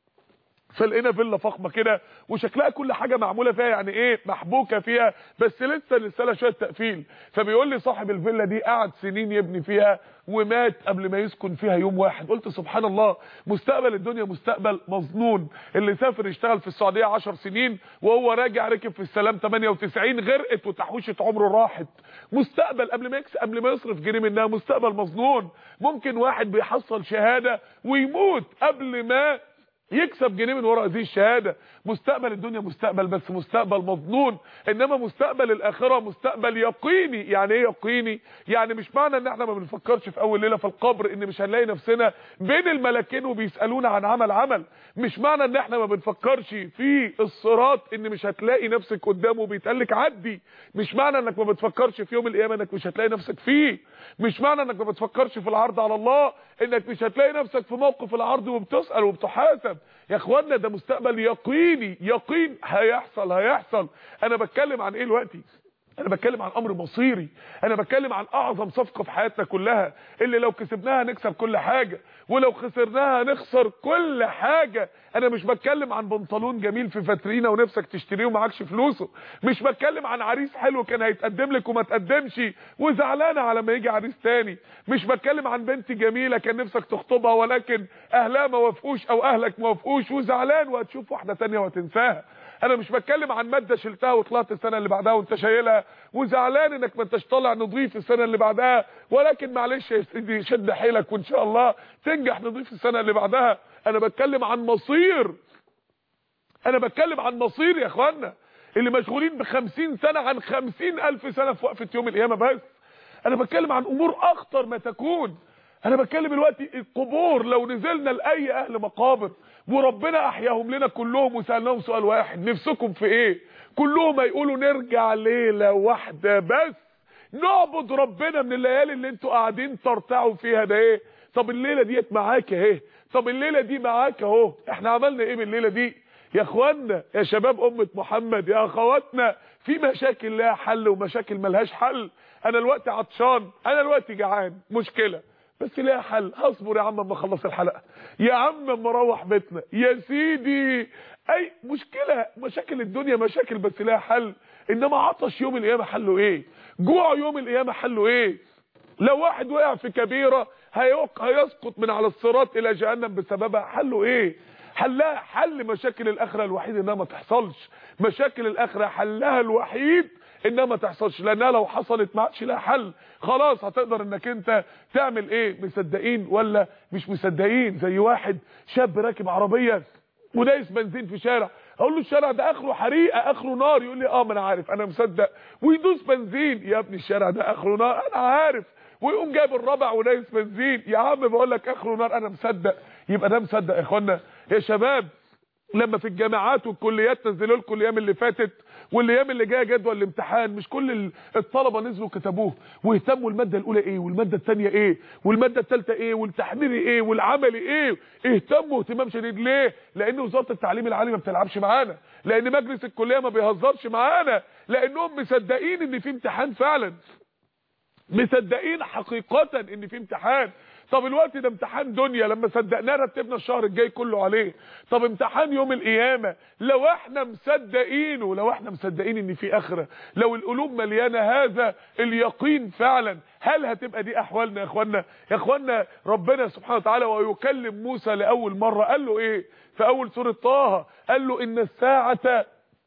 فلقينا فيلا فخمه كده وشكلها كل حاجه معموله فيها يعني ايه محبوكه فيها، بس لسه لسه شويه تقفيل. فبيقول لي صاحب الفيلا دي قعد سنين يبني فيها ومات قبل ما يسكن فيها يوم واحد. قلت سبحان الله، مستقبل الدنيا مستقبل مظنون. اللي سافر يشتغل في السعوديه عشر سنين وهو راجع ركب في السلام تمانية وتسعين غرقت وتحويشه عمره راحت. مستقبل قبل ما يكسب قبل ما يصرف جنيه منها، مستقبل مظنون. ممكن واحد بيحصل شهاده ويموت قبل ما يكسب جنيه من وراء هذه الشهاده. مستقبل الدنيا مستقبل بس مستقبل مظنون، انما مستقبل الاخره مستقبل يقيني. يعني ايه يقيني؟ يعني مش معنى ان احنا ما بنفكرش في اول ليله في القبر ان مش هنلاقي نفسنا بين الملكين وبيسالونا عن عمل عمل، مش معنى ان احنا ما بنفكرش في الصراط ان مش هتلاقي نفسك قدامه بيتقالك عدي، مش معنى انك ما بتفكرش في يوم القيامه انك مش هتلاقي نفسك فيه، مش معنى انك ما بتفكرش في العرض على الله انك مش هتلاقي نفسك في موقف العرض وبتسال وبتحاسب. يا اخوانا ده مستقبل يقيني، يقين هيحصل هيحصل. انا بتكلم عن ايه دلوقتي؟ انا بتكلم عن امر مصيري، انا بتكلم عن اعظم صفقه في حياتنا كلها اللي لو كسبناها نكسب كل حاجه ولو خسرناها نخسر كل حاجه. انا مش بتكلم عن بنطلون جميل في فاترينا ونفسك تشتريه ومعكش فلوسه، مش بتكلم عن عريس حلو كان هيتقدم لك وما تقدمش وزعلانه على ما يجي عريس تاني، مش بتكلم عن بنت جميله كان نفسك تخطبها ولكن اهلها ما وافقوش او اهلك ما وافقوش وزعلان وهتشوف واحده تانيه وهتنساها. انا مش بتكلم عن ماده شلتها وطلعت السنه اللي بعدها وانت شايلها وزعلان انك ما انتش طالع نضيف السنه اللي بعدها، ولكن معلش يا سيدي شد حيلك وان شاء الله تنجح نضيف السنه اللي بعدها. انا بتكلم عن مصير، انا بتكلم عن مصير يا اخوانا اللي مشغولين بخمسين سنه عن خمسين الف سنه في وقفه يوم القيامه بس. انا بتكلم عن امور اخطر ما تكون. انا بتكلم دلوقتي القبور، لو نزلنا لاي اهل مقابر وربنا احياهم لنا كلهم وسالناهم سؤال واحد نفسكم في ايه، كلهم هيقولوا نرجع ليله واحده بس نعبد ربنا من الليالي اللي انتوا قاعدين ترتعوا فيها ده ايه. طب الليله ديت معاك اهي، طب الليله دي معاك اهو، احنا عملنا ايه بالليله دي يا اخوانا يا شباب امه محمد يا اخواتنا؟ في مشاكل لها حل ومشاكل ملهاش حل. انا الوقت عطشان، انا الوقت جعان، مشكله بس ليها حل. هصبر يا عم اما اخلص الحلقه، يا عم اما اروح بيتنا يا سيدي. اي مشكله، مشاكل الدنيا مشاكل بس ليها حل. انما عطش يوم القيامه حله ايه؟ جوع يوم القيامه حله ايه؟ لو واحد وقع في كبيره هيسقط من على الصراط الى جهنم بسببها حله ايه؟ حلها حل مشاكل الاخره الوحيد انها ما تحصلش. مشاكل الاخره حلها الوحيد انها ما تحصلش، لانها لو حصلت ما عادش لها حل. خلاص هتقدر انك انت تعمل ايه؟ مصدقين ولا مش مصدقين؟ زي واحد شاب راكب عربيه ودايس بنزين في شارع، اقول له الشارع ده اخره حريقه اخره نار، يقول لي اه ما انا عارف انا مصدق، ويدوس بنزين. يا ابني الشارع ده اخره نار انا عارف، ويقوم جايب الرابع ودايس بنزين. يا عم بقول لك اخره نار انا مصدق. يبقى ده مصدق يا اخوانا. يا شباب لما في الجامعات والكليات نزلوا لكم الايام اللي فاتت والايام اللي جايه جدول الامتحان، مش كل الطلبه نزلوا كتبوه واهتموا الماده الاولى ايه والماده الثانيه ايه والماده الثالثه ايه والتحريري ايه والعملي ايه؟ اهتموا اهتمام شديد. ليه؟ لان وزاره التعليم العالي ما بتلعبش معانا، لان مجلس الكليه ما بيهزرش معانا، لانهم مصدقين ان في امتحان فعلا، مصدقين حقيقه ان في امتحان. طب الوقت ده امتحان دنيا لما صدقناه رتبنا الشهر الجاي كله عليه. طب امتحان يوم القيامه لو احنا مصدقينه، لو احنا مصدقين ان في اخره، لو القلوب مليانه هذا اليقين فعلا، هل هتبقى دي احوالنا يا اخوانا؟ يا اخوانا ربنا سبحانه وتعالى ويكلم موسى لاول مره قال له ايه في اول سوره طه؟ قال له ان الساعه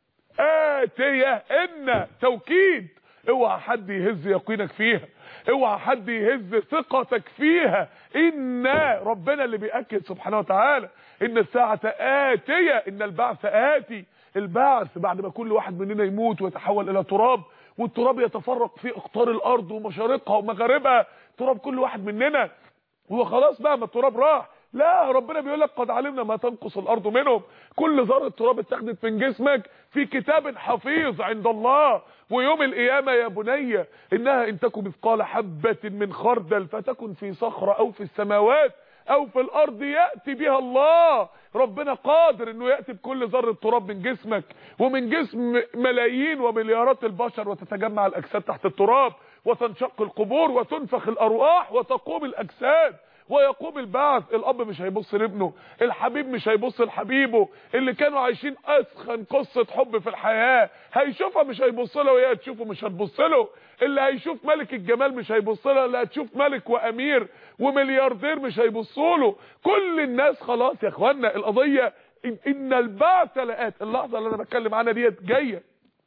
اتيه، ان توكيد، اوعى حد يهز يقينك فيها، اوعى حد يهز ثقتك فيها. ان ربنا اللي بيأكد سبحانه وتعالى ان الساعه آتية، ان البعث آتي. البعث بعد ما كل واحد مننا يموت ويتحول الى تراب، والتراب يتفرق في اقطار الارض ومشارقها ومغاربها، تراب كل واحد مننا. هو خلاص بقى ما التراب راح، لا، ربنا بيقول لك قد علمنا ما تنقص الارض منهم. كل ذره تراب اتاخدت من جسمك في كتاب حفيظ عند الله. ويوم القيامه يا بني انها ان تكن مثقال حبه من خردل فتكن في صخره او في السماوات او في الارض ياتي بها الله. ربنا قادر انه ياتي بكل ذره تراب من جسمك ومن جسم ملايين ومليارات البشر، وتتجمع الاجساد تحت التراب وتنشق القبور وتنفخ الارواح وتقوم الاجساد ويقوم البعث. الاب مش هيبص لابنه، الحبيب مش هيبص لحبيبه، اللي كانوا عايشين اسخن قصه حب في الحياه هيشوفها مش هيبص له، وهي هتشوفه مش هتبص له. اللي هيشوف ملك الجمال مش هيبص له، اللي هتشوف ملك وامير وملياردير مش هيبصوا له. كل الناس خلاص يا اخوانا. القضيه ان البعث لآت. اللحظه اللي انا بتكلم عنها ديت جايه،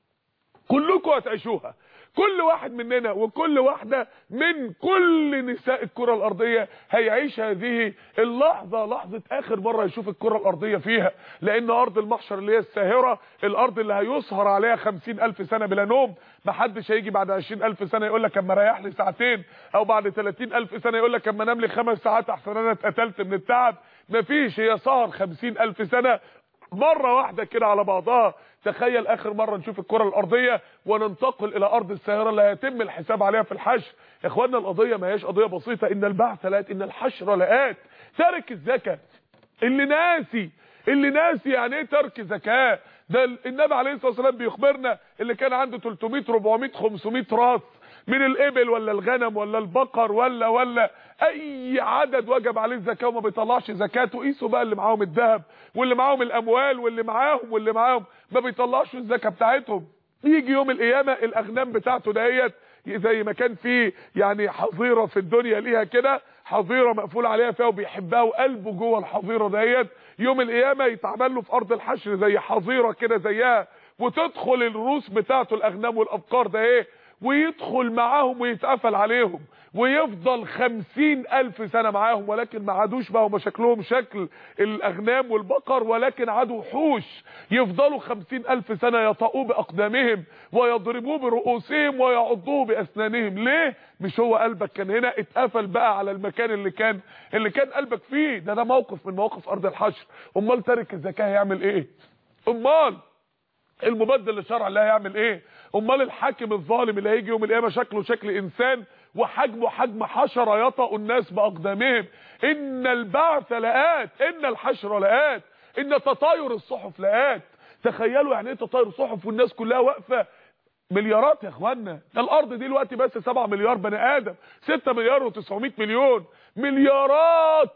كلكم هتعيشوها، كل واحد مننا وكل واحدة من كل نساء الكرة الارضية هيعيش هذه اللحظة، لحظة اخر مرة يشوف الكرة الارضية فيها. لان ارض المحشر اللي هي الساهرة، الارض اللي هيسهر عليها خمسين الف سنة بلا نوم، محدش هيجي بعد عشرين الف سنة يقول لك اما ريح لي ساعتين، او بعد تلاتين الف سنة يقول لك اما انام لي خمس ساعات احسن انا اتقتلت من التعب. مفيش، هي سهر خمسين الف سنة مرة واحدة كده على بعضها. تخيل اخر مرة نشوف الكرة الارضية وننتقل الى ارض الساهرة اللي هيتم الحساب عليها في الحشر. يا اخوانا القضية ما هياش قضية بسيطة. ان البعث لآت، ان الحشر لآت. تارك الزكاة اللي ناسي، اللي ناسي يعني ايه ترك زكاة. ده النبي عليه الصلاة والسلام بيخبرنا اللي كان عنده تلتمية اربعمية خمسمية راس من الابل ولا الغنم ولا البقر ولا ولا اي عدد وجب عليه الزكاه وما بيطلعش زكاته. قيسوا بقى اللي معاهم الذهب واللي معاهم الاموال واللي معاهم واللي معاهم ما بيطلعش الزكاه بتاعتهم. يجي يوم القيامه الاغنام بتاعته ديت زي ما كان في يعني حظيره في الدنيا ليها كده، حظيره مقفول عليها فيها وبيحبها وقلبه جوه الحظيره ديت، يوم القيامه يتعمل له في ارض الحشر زي حظيره كده زيها، وتدخل الروس بتاعته الاغنام والابقار ده ايه، ويدخل معاهم ويتقفل عليهم ويفضل خمسين الف سنة معاهم. ولكن ما عادوش بقى وما شكلهم شكل الاغنام والبقر، ولكن عادوا وحوش. يفضلوا خمسين الف سنة يطأوا باقدامهم ويضربوه برؤوسهم ويعضوه باسنانهم. ليه؟ مش هو قلبك كان هنا؟ اتقفل بقى على المكان اللي كان اللي كان قلبك فيه. ده ده موقف من مواقف ارض الحشر. امال تارك الزكاة هيعمل ايه؟ امال المبدل للشرع اللي هيعمل ايه؟ امال الحاكم الظالم اللي هيجي يوم القيامه شكله شكل انسان وحجمه حجم حشره يطأ الناس باقدامهم. ان البعث لآت، ان الحشر لآت، ان تطاير الصحف لآت. تخيلوا يعني ايه تطاير صحف والناس كلها واقفه. مليارات يا اخوانا، الارض دي دلوقتي بس سبعة مليار بني ادم، ستة مليار وتسعمية مليون، مليارات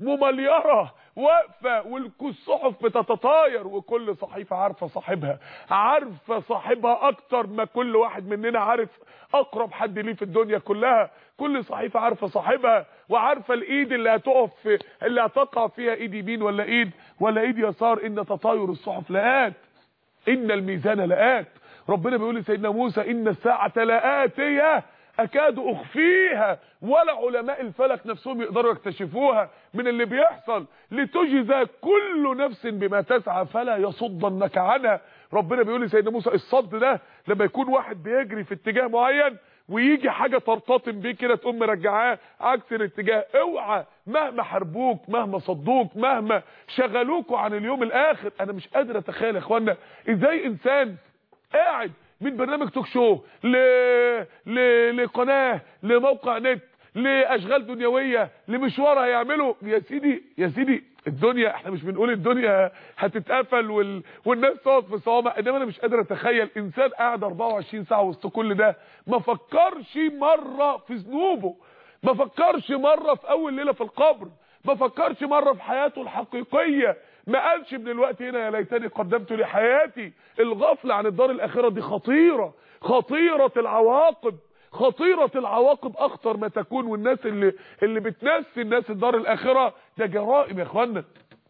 ممليره واقفه والصحف بتتطاير، وكل صحيفه عارفه صاحبها، عارفه صاحبها اكتر ما كل واحد مننا عارف اقرب حد ليه في الدنيا كلها. كل صحيفه عارفه صاحبها، وعارفه الايد اللي هتقف في اللي هتقع فيها ايد يمين ولا ايد ولا ايد يسار، ان تطاير الصحف لآت، ان الميزان لآت. ربنا بيقول لسيدنا موسى ان الساعه لآتيه اكاد اخفيها، ولا علماء الفلك نفسهم يقدروا يكتشفوها من اللي بيحصل، لتجزى كل نفس بما تسعى فلا يصدنك عنها. ربنا بيقول لسيدنا موسى الصد ده لما يكون واحد بيجري في اتجاه معين ويجي حاجه ترتطم بيه كده تقوم مرجعاه عكس الاتجاه، اوعى مهما حاربوك مهما صدوك مهما شغلوكوا عن اليوم الاخر. انا مش قادر اتخيل يا اخوانا ازاي انسان قاعد من برنامج توك شو ل... ل... لقناه لموقع نت لاشغال دنيويه لمشوار هيعمله. يا سيدي يا سيدي الدنيا، احنا مش بنقول الدنيا هتتقفل وال... والناس تقعد في صوامع، انما انا مش قادر اتخيل انسان قاعد اربعة وعشرين ساعه وسط كل ده ما فكرش مره في ذنوبه، ما فكرش مره في اول ليله في القبر، ما فكرش مره في حياته الحقيقيه، ما قالش من الوقت هنا يا ليتني قدمت لحياتي. الغفله عن الدار الاخره دي خطيره، خطيره العواقب، خطيره العواقب اخطر ما تكون. والناس اللي اللي بتنسي الناس الدار الاخره ده جرائم يا اخوانا،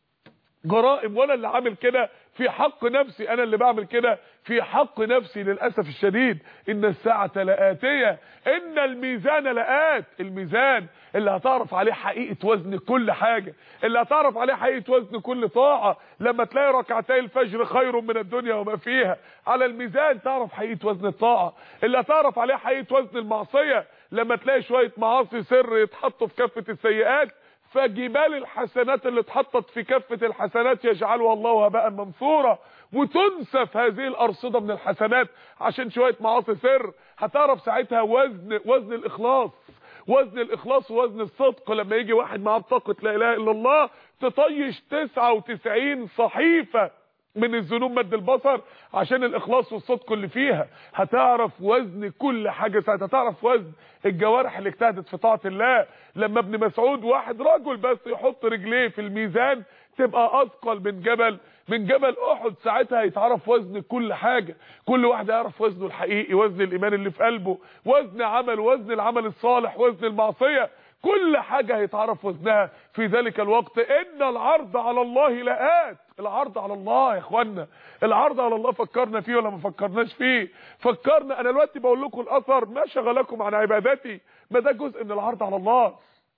جرائم. وانا اللي عامل كده في حق نفسي، انا اللي بعمل كده في حق نفسي للاسف الشديد. ان الساعه لآتيه ان الميزان لآت، الميزان اللي هتعرف عليه حقيقه وزن كل حاجه، اللي هتعرف عليه حقيقه وزن كل طاعه. لما تلاقي ركعتي الفجر خير من الدنيا وما فيها، على الميزان تعرف حقيقه وزن الطاعه. اللي هتعرف عليه حقيقه وزن المعصيه لما تلاقي شويه معاصي سر يتحطوا في كفه السيئات، فجبال الحسنات اللي اتحطت في كفة الحسنات يجعلها الله هباء منثورا، وتنسف هذه الارصده من الحسنات عشان شويه معاصي سر. هتعرف ساعتها وزن وزن الاخلاص، وزن الاخلاص ووزن الصدق. لما يجي واحد معاه بطاقه لا اله الا الله تطيش تسعة وتسعين صحيفه من الذنوب مد البصر عشان الاخلاص والصدق اللي فيها. هتعرف وزن كل حاجه ساعتها، هتعرف وزن الجوارح اللي اجتهدت في طاعه الله. لما ابن مسعود واحد رجل بس يحط رجليه في الميزان تبقى اثقل من جبل من جبل احد، ساعتها هيتعرف وزن كل حاجه. كل واحد يعرف وزنه الحقيقي، وزن الايمان اللي في قلبه، وزن عمل، وزن العمل الصالح، وزن المعصيه، كل حاجه هيتعرف وزنها في ذلك الوقت. ان العرض على الله لآت، العرض على الله يا اخوانا، العرض على الله فكرنا فيه ولا ما فكرناش فيه؟ فكرنا. انا دلوقتي بقول لكم الاثر ما شغلكم عن عبادتي، ما ده جزء من العرض على الله.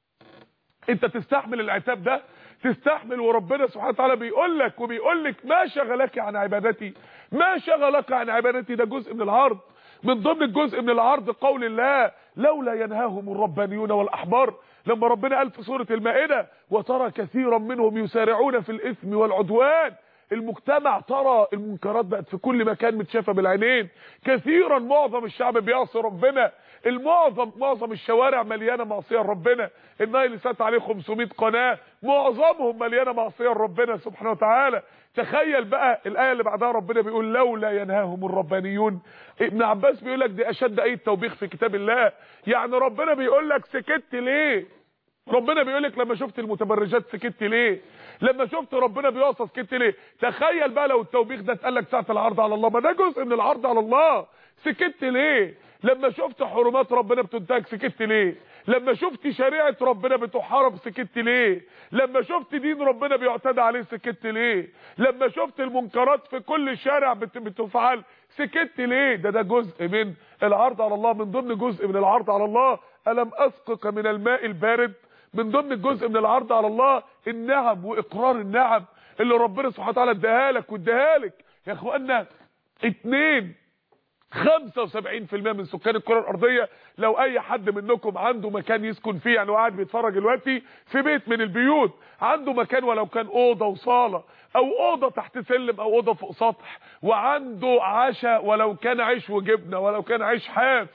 انت تستحمل العتاب ده، تستحمل، وربنا سبحانه وتعالى بيقول لك وبيقول لك ما شغلك عن عبادتي، ما شغلك عن عبادتي، ده جزء من العرض. من ضمن الجزء من العرض قول الله لولا ينهاهم الربانيون والاحبار، لما ربنا قال في سوره المائده وترى كثيرا منهم يسارعون في الاثم والعدوان. المجتمع ترى المنكرات بقت في كل مكان متشافه بالعينين، كثيرا معظم الشعب بيعصي ربنا، المعظم معظم الشوارع مليانه معصيه لربنا، النايل سات عليه خمسمائة قناه معظمهم مليانه معصيه لربنا سبحانه وتعالى. تخيل بقى الايه اللي بعدها ربنا بيقول لولا ينهاهم الربانيون. ابن عباس بيقول لك دي اشد ايه توبيخ في كتاب الله، يعني ربنا بيقول لك سكت ليه؟ ربنا بيقول لك لما شفت المتبرجات سكت ليه؟ لما شفت ربنا بيوصف سكت ليه؟ تخيل بقى لو التوبيخ ده اتقال لك ساعه العرض على الله، ما ده جزء من العرض على الله. سكت ليه؟ لما شفت حرمات ربنا بتنتهك سكت ليه؟ لما شفت شريعه ربنا بتحارب سكت ليه؟ لما شفت دين ربنا بيعتدى عليه سكت ليه؟ لما شفت المنكرات في كل شارع بتفعل سكت ليه؟ ده ده جزء من العرض على الله. من ضمن جزء من العرض على الله الم اسقك من الماء البارد. من ضمن الجزء من العرض على الله النعم واقرار النعم اللي ربنا سبحانه وتعالى اداها لك واداها لك يا اخوانا. اتنين خمسة وسبعين في المية من سكان الكره الارضيه، لو اي حد منكم عنده مكان يسكن فيه، يعني قاعد بيتفرج دلوقتي في بيت من البيوت عنده مكان ولو كان اوضه وصاله او اوضه تحت سلم او اوضه فوق سطح، وعنده عشاء ولو كان عيش وجبنه ولو كان عيش حاف،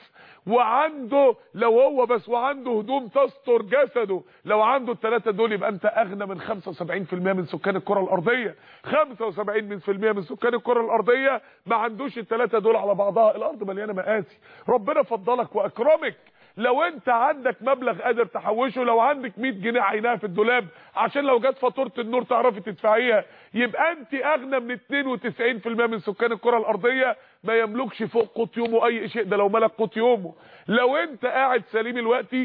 وعنده لو هو بس وعنده هدوم تستر جسده، لو عنده الثلاثه دول يبقى انت اغنى من خمسة وسبعين في المية من سكان الكره الارضيه. خمسة وسبعين في المية من سكان الكره الارضيه ما عندوش الثلاثه دول على بعضها. الارض مليانه مآسي، ربنا فضلك واكرمك. لو انت عندك مبلغ قادر تحوشه، لو عندك مية جنيه عينها في الدولاب عشان لو جت فاتوره النور تعرفي تدفعيها، يبقى انت اغنى من اتنين وتسعين في المية من سكان الكره الارضيه ما يملكش فوق قوت يومه اي شيء، ده لو ملك قوت يومه. لو انت قاعد سليم الوقتي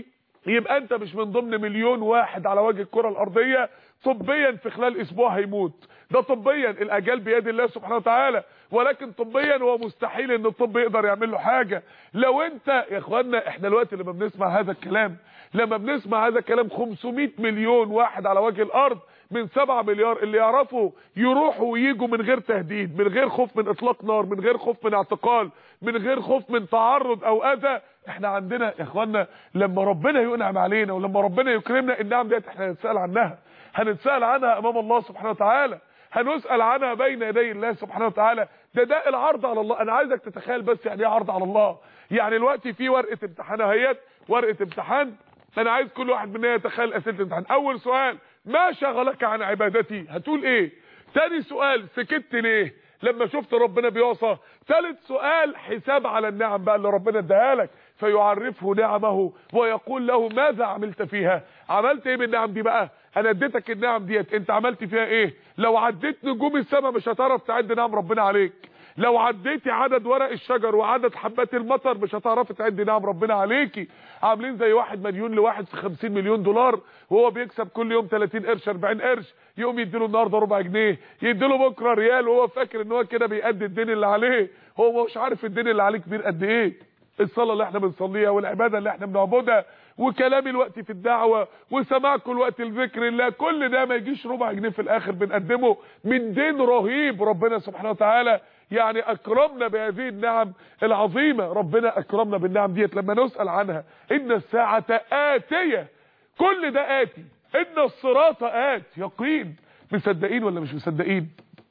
يبقى انت مش من ضمن مليون واحد على وجه الكرة الارضية طبيا في خلال اسبوع هيموت. ده طبيا الاجال بيد الله سبحانه وتعالى، ولكن طبيا هو مستحيل ان الطب يقدر يعمل له حاجة. لو انت يا اخوانا، احنا الوقت لما بنسمع هذا الكلام لما بنسمع هذا الكلام خمسمائة مليون واحد على وجه الارض من سبعة مليار اللي يعرفوا يروحوا وييجوا من غير تهديد، من غير خوف من اطلاق نار، من غير خوف من اعتقال، من غير خوف من تعرض او اذى. احنا عندنا يا اخوانا لما ربنا ينعم علينا ولما ربنا يكرمنا، النعم ديت احنا هنتسال عنها، هنتسال عنها امام الله سبحانه وتعالى، هنسال عنها بين يدي الله سبحانه وتعالى. ده ده العرض على الله. انا عايزك تتخيل بس يعني ايه عرض على الله. يعني الوقت في ورقه امتحان اهيت، ورقه امتحان، انا عايز كل واحد مننا يتخيل اسئله الامتحان. اول سؤال: ما شغلك عن عبادتي؟ هتقول ايه؟ تاني سؤال: سكت ليه لما شفت ربنا بيعصى؟ ثالث سؤال: حساب على النعم بقى اللي ربنا اداها لك، فيعرفه نعمه ويقول له ماذا عملت فيها؟ عملت ايه بالنعم دي بقى؟ انا اديتك النعم ديت، انت عملت فيها ايه؟ لو عديت نجوم السماء مش هتعرف تعد نعم ربنا عليك. لو عديتي عدد ورق الشجر وعدد حبات المطر مش هتعرفي تعدي نعم ربنا عليكي. عاملين زي واحد مليون لواحد في خمسين مليون دولار، وهو بيكسب كل يوم ثلاثين قرش أربعين قرش، يقوم يديله النهارده ربع جنيه، يديله بكره ريال، وهو فاكر ان هو كده بيأدي الدين اللي عليه. هو مش عارف الدين اللي عليه كبير قد ايه. الصلاه اللي احنا بنصليها والعباده اللي احنا بنعبدها وكلامي الوقت في الدعوه وسماعكم الوقت لذكر الله، كل ده ما يجيش ربع جنيه في الاخر بنقدمه من دين رهيب ربنا سبحانه وتعالى يعني اكرمنا بهذه النعم العظيمه. ربنا اكرمنا بالنعم ديت لما نسال عنها. ان الساعه اتيه، كل ده اتي، ان الصراط ات، يقين. مصدقين ولا مش مصدقين؟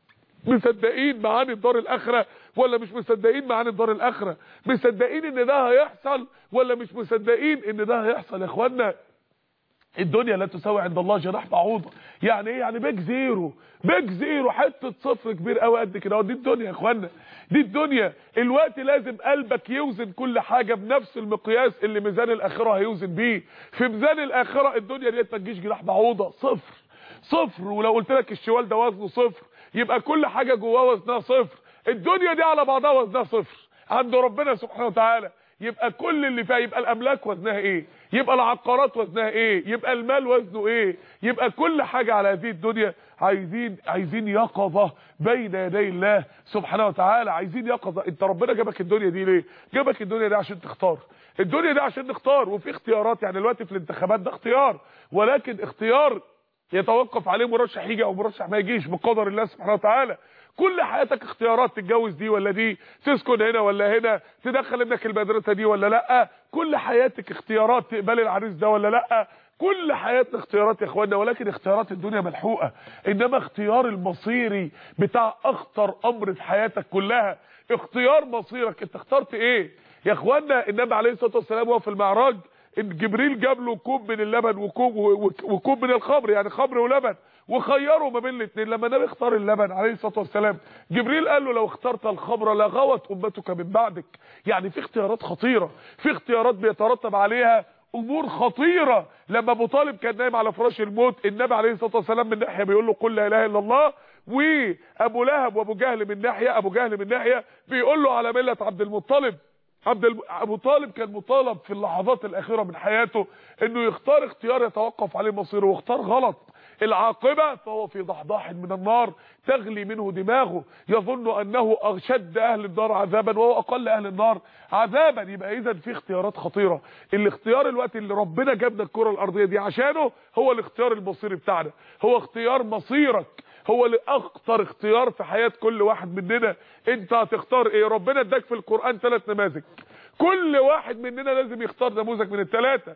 مصدقين معاني الدار الاخره ولا مش مصدقين معاني الدار الاخره؟ مصدقين ان ده هيحصل ولا مش مصدقين ان ده هيحصل؟ يا اخوانا الدنيا لا تساوي عند الله جناح بعوضه. يعني ايه؟ يعني بيج زيرو، بيج زيرو، حته صفر كبير قوي قد كده. دي الدنيا يا اخوانا، دي الدنيا. الوقت لازم قلبك يوزن كل حاجه بنفس المقياس اللي ميزان الاخره هيوزن بيه. في ميزان الاخره الدنيا ديت ما تجيش جناح بعوضه، صفر صفر. ولو قلت لك الشوال ده وزنه صفر يبقى كل حاجه جواه وزنها صفر. الدنيا دي على بعضها وزنها صفر عند ربنا سبحانه وتعالى. يبقى كل اللي فيها، يبقى الاملاك وزنها ايه، يبقى العقارات وزنها ايه، يبقى المال وزنه ايه، يبقى كل حاجه على هذه الدنيا. عايزين عايزين يقظه بين يدي الله سبحانه وتعالى، عايزين يقظه. انت ربنا جابك الدنيا دي ليه؟ جابك الدنيا دي عشان تختار، الدنيا دي عشان نختار. وفي اختيارات، يعني دلوقتي في الانتخابات ده اختيار، ولكن اختيار يتوقف عليه مرشح يجي او مرشح ما يجيش بقدر الله سبحانه وتعالى. كل حياتك اختيارات، تتجوز دي ولا دي، تسكن هنا ولا هنا، تدخل ابنك المدرسه دي ولا لا. كل حياتك اختيارات، تقبل العريس ده ولا لا. كل حياتنا اختيارات يا اخوانا، ولكن اختيارات الدنيا ملحوقه. انما اختيار المصيري بتاع اخطر امر في حياتك كلها، اختيار مصيرك. انت اخترت ايه يا اخوانا؟ النبي عليه الصلاه والسلام وهو في المعراج ان جبريل جاب له كوب من اللبن وكوب وكوب من الخمر، يعني خمر ولبن، وخيروا ما بين الاثنين. لما النبي اختار اللبن عليه الصلاه والسلام، جبريل قال له لو اخترت الخمر لغوت امتك من بعدك. يعني في اختيارات خطيره، في اختيارات بيترتب عليها امور خطيره. لما ابو طالب كان نايم على فراش الموت، النبي عليه الصلاه والسلام من ناحيه بيقول له قل لا اله الا الله، وابو لهب وابو جهل من ناحيه، ابو جهل من ناحيه بيقول له على مله عبد المطلب. عبد الم... ابو طالب كان مطالب في اللحظات الاخيره من حياته انه يختار اختيار يتوقف عليه مصيره، واختار غلط. العاقبه فهو في ضحضاح من النار تغلي منه دماغه، يظن انه اشد اهل النار عذابا وهو اقل اهل النار عذابا. يبقى اذا في اختيارات خطيره. الاختيار الوقت اللي ربنا جابنا الكره الارضيه دي عشانه هو الاختيار المصيري بتاعنا، هو اختيار مصيرك، هو اللي اخطر اختيار في حياه كل واحد مننا. انت هتختار ايه؟ ربنا اداك في القران ثلاث نماذج، كل واحد مننا لازم يختار نموذج من الثلاثه.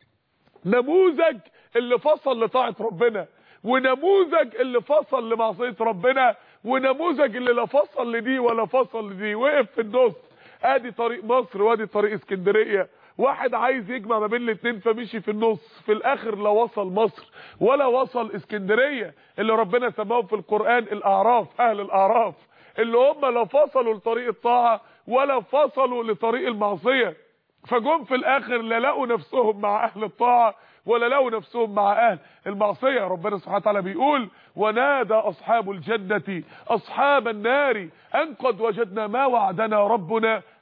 نموذج اللي فصل لطاعه ربنا، ونموذج اللي فصل لمعصيه ربنا، ونموذج اللي لا فصل لدي ولا فصل لدي، وقف في النص. ادي طريق مصر وادي طريق اسكندريه. واحد عايز يجمع ما بين الاثنين فمشي في النص، في الاخر لا وصل مصر ولا وصل اسكندريه، اللي ربنا سماهم في القران الاعراف، اهل الاعراف، اللي هم لا فصلوا لطريق الطاعه ولا فصلوا لطريق المعصيه. فجم في الاخر لا لقوا نفسهم مع اهل الطاعه ولا لقوا نفسهم مع اهل المعصيه. ربنا سبحانه وتعالى بيقول ونادى اصحاب الجنه اصحاب النار ان قد وجدنا ما وعدنا ربنا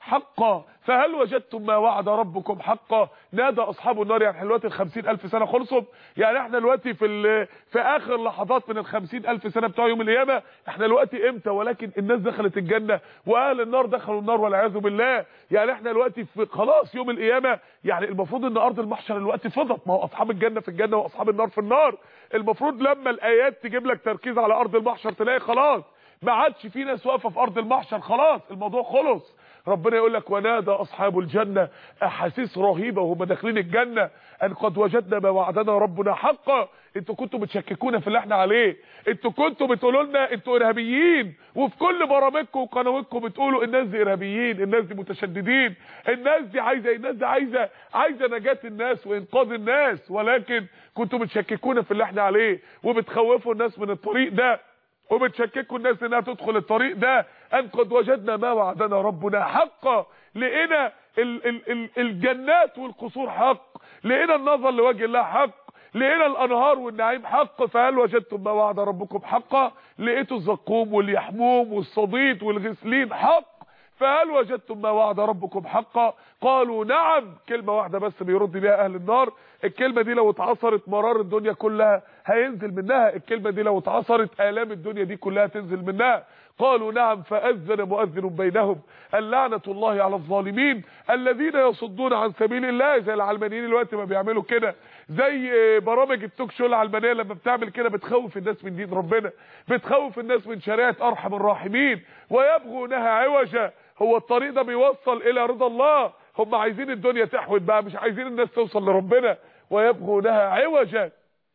حقا فهل وجدتم ما وعد ربكم حقا. نادى اصحاب النار، يعني احنا دلوقتي الخمسين الف سنه خلصوا، يعني احنا دلوقتي في في اخر لحظات من الخمسين الف سنه بتوع يوم القيامه. احنا دلوقتي امتى؟ ولكن الناس دخلت الجنه واهل النار دخلوا النار والعياذ بالله. يعني احنا دلوقتي في خلاص يوم القيامه، يعني المفروض ان ارض المحشر دلوقتي فضت، ما هو اصحاب الجنه في الجنه واصحاب النار في النار. المفروض لما الايات تجيب لك تركيز على ارض المحشر تلاقي خلاص ما عادش في ناس واقفه في ارض المحشر، خلاص الموضوع خلص. ربنا يقول لك ونادى اصحاب الجنه، احاسيس رهيبه وهم داخلين الجنه، ان قد وجدنا ما وعدنا ربنا حقا. انتوا كنتوا بتشككونا في اللي احنا عليه، انتوا كنتوا بتقولوا لنا انتوا ارهابيين، وفي كل برامجكم وقنواتكم بتقولوا الناس دي ارهابيين، الناس دي متشددين، الناس دي عايزه الناس دي عايزه عايزه نجاه الناس وانقاذ الناس، ولكن كنتوا بتشككونا في اللي احنا عليه وبتخوفوا الناس من الطريق ده وبتشككوا الناس انها تدخل الطريق ده. ان قد وجدنا ما وعدنا ربنا حقا، لقينا ال ال ال الجنات والقصور حق، لقينا النظر لوجه الله حق، لقينا الانهار والنعيم حق. فهل وجدتم ما وعد ربكم حقا؟ لقيتوا الزقوم واليحموم والصديد والغسلين حق. فهل وجدتم ما وعد ربكم حقا؟ قالوا نعم. كلمه واحده بس بيرد بيها اهل النار، الكلمه دي لو اتعصرت مرار الدنيا كلها هينزل منها، الكلمه دي لو اتعصرت الام الدنيا دي كلها تنزل منها. قالوا نعم. فاذن مؤذن بينهم اللعنه الله على الظالمين الذين يصدون عن سبيل الله. زي العلمانيين دلوقتي ما بيعملوا كده، زي برامج التوك شو العلمانيه لما بتعمل كده بتخوف الناس من دين ربنا، بتخوف الناس من شريعه ارحم الراحمين، ويبغونها عوجا. هو الطريق ده بيوصل الى رضا الله؟ هم عايزين الدنيا تحوت بقى، مش عايزين الناس توصل لربنا. ويبغونها عوجا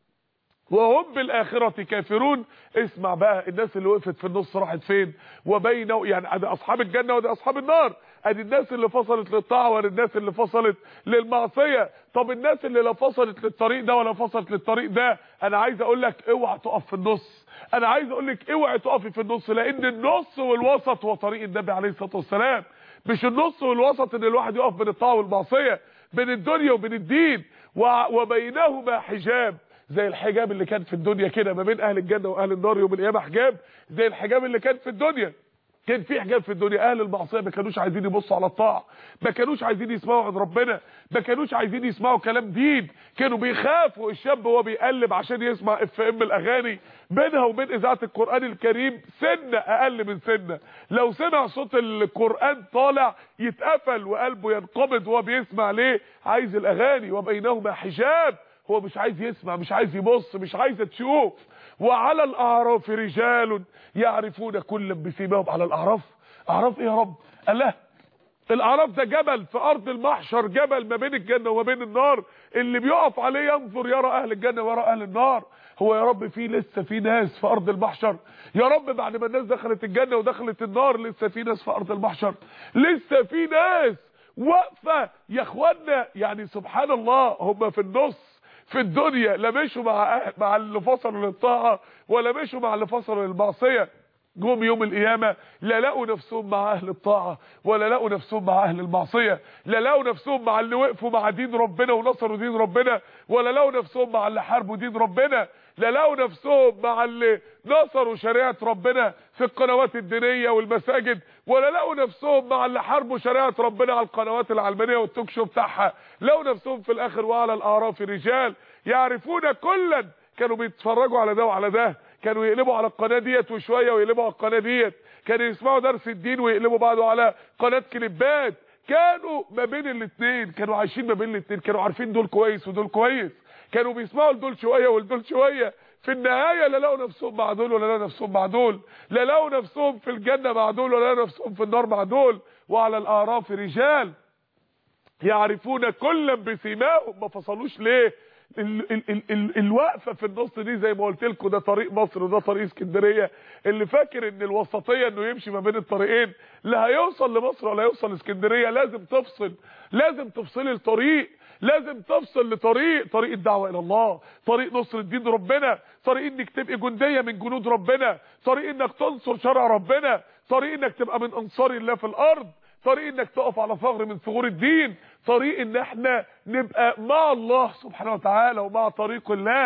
وهم بالاخره كافرون. اسمع بقى الناس اللي وقفت في النص راحت فين؟ وبينه يعني ادي اصحاب الجنه ودي اصحاب النار، ادي الناس اللي فصلت للطاعه وادي الناس اللي فصلت للمعصيه. طب الناس اللي لا فصلت للطريق ده ولا فصلت للطريق ده، انا عايز اقول لك اوعى تقف في النص، انا عايز اقول لك اوعى تقفي في النص، لان النص والوسط هو طريق النبي عليه الصلاه والسلام. مش النص والوسط ان الواحد يقف بين الطاعه والمعصيه، بين الدنيا وبين الدين، وبينهما حجاب. زي الحجاب اللي كان في الدنيا كده ما بين اهل الجنه واهل النار يوم القيامه، حجاب زي الحجاب اللي كان في الدنيا. كان في حجاب في الدنيا، اهل المعصيه ما كانوش عايزين يبصوا على الطاعه، ما كانوش عايزين يسمعوا عن ربنا، ما كانوش عايزين يسمعوا كلام دين، كانوا بيخافوا الشاب وهو بيقلب عشان يسمع اف ام الاغاني بينها وبين اذاعه القران الكريم سنه اقل من سنه، لو سمع صوت القران طالع يتقفل وقلبه ينقبض وهو بيسمع. ليه؟ عايز الاغاني. وبينهما حجاب، هو مش عايز يسمع، مش عايز يبص، مش عايز تشوف. وعلى الاعراف رجال يعرفون كلا بسيماهم. على الاعراف، اعراف ايه يا رب؟ الله، الاعراف ده جبل في ارض المحشر، جبل ما بين الجنه وما بين النار، اللي بيقف عليه ينظر يرى اهل الجنه ويرى اهل النار. هو يا رب في لسه في ناس في ارض المحشر؟ يا رب بعد ما الناس دخلت الجنه ودخلت النار لسه في ناس في ارض المحشر؟ لسه في ناس واقفه يا اخوانا. يعني سبحان الله، هم في النص في الدنيا لا مشوا مع مع اللي فصلوا للطاعه ولا مشوا مع اللي فصلوا للمعصيه. جم يوم القيامه لا لقوا نفسهم مع اهل الطاعه ولا لقوا نفسهم مع اهل المعصيه، لا لقوا نفسهم مع اللي وقفوا مع دين ربنا ونصروا دين ربنا، ولا لقوا نفسهم مع اللي حاربوا دين ربنا، لا لقوا نفسهم مع اللي نصروا شريعه ربنا في القنوات الدينيه والمساجد، ولا لقوا نفسهم مع اللي حاربوا شريعه ربنا على القنوات العلمانيه والتوك شو بتاعها. لقوا نفسهم في الاخر وعلى الاعراف رجال يعرفون كلا. كانوا بيتفرجوا على ده وعلى ده، كانوا يقلبوا على القناه ديت وشويه ويقلبوا على القناه ديت، كانوا يسمعوا درس الدين ويقلبوا بعده على قناه كليبات، كانوا ما بين الاثنين، كانوا عايشين ما بين الاثنين، كانوا عارفين دول كويس ودول كويس، كانوا بيسمعوا لدول شويه ولدول شويه. في النهايه لا لقوا نفسهم مع دول ولا لقوا نفسهم مع دول، لا لقوا نفسهم في الجنه مع دول ولا لقوا نفسهم في النار مع دول. وعلى الاعراف رجال يعرفون كلا بسيماهم. ما فصلوش ليه؟ ال ال ال ال الوقفه في النص دي زي ما قلت لكم، ده طريق مصر وده طريق اسكندريه. اللي فاكر ان الوسطيه انه يمشي ما بين الطريقين لا هيوصل لمصر ولا هيوصل اسكندريه. لازم تفصل، لازم تفصلي الطريق، لازم تفصل لطريق، طريق الدعوه الى الله، طريق نصر الدين ربنا، طريق انك تبقي جنديه من جنود ربنا، طريق انك تنصر شرع ربنا، طريق انك تبقى من انصار الله في الارض، طريق انك تقف على ثغر من ثغور الدين، طريق ان احنا نبقى مع الله سبحانه وتعالى ومع طريق الله.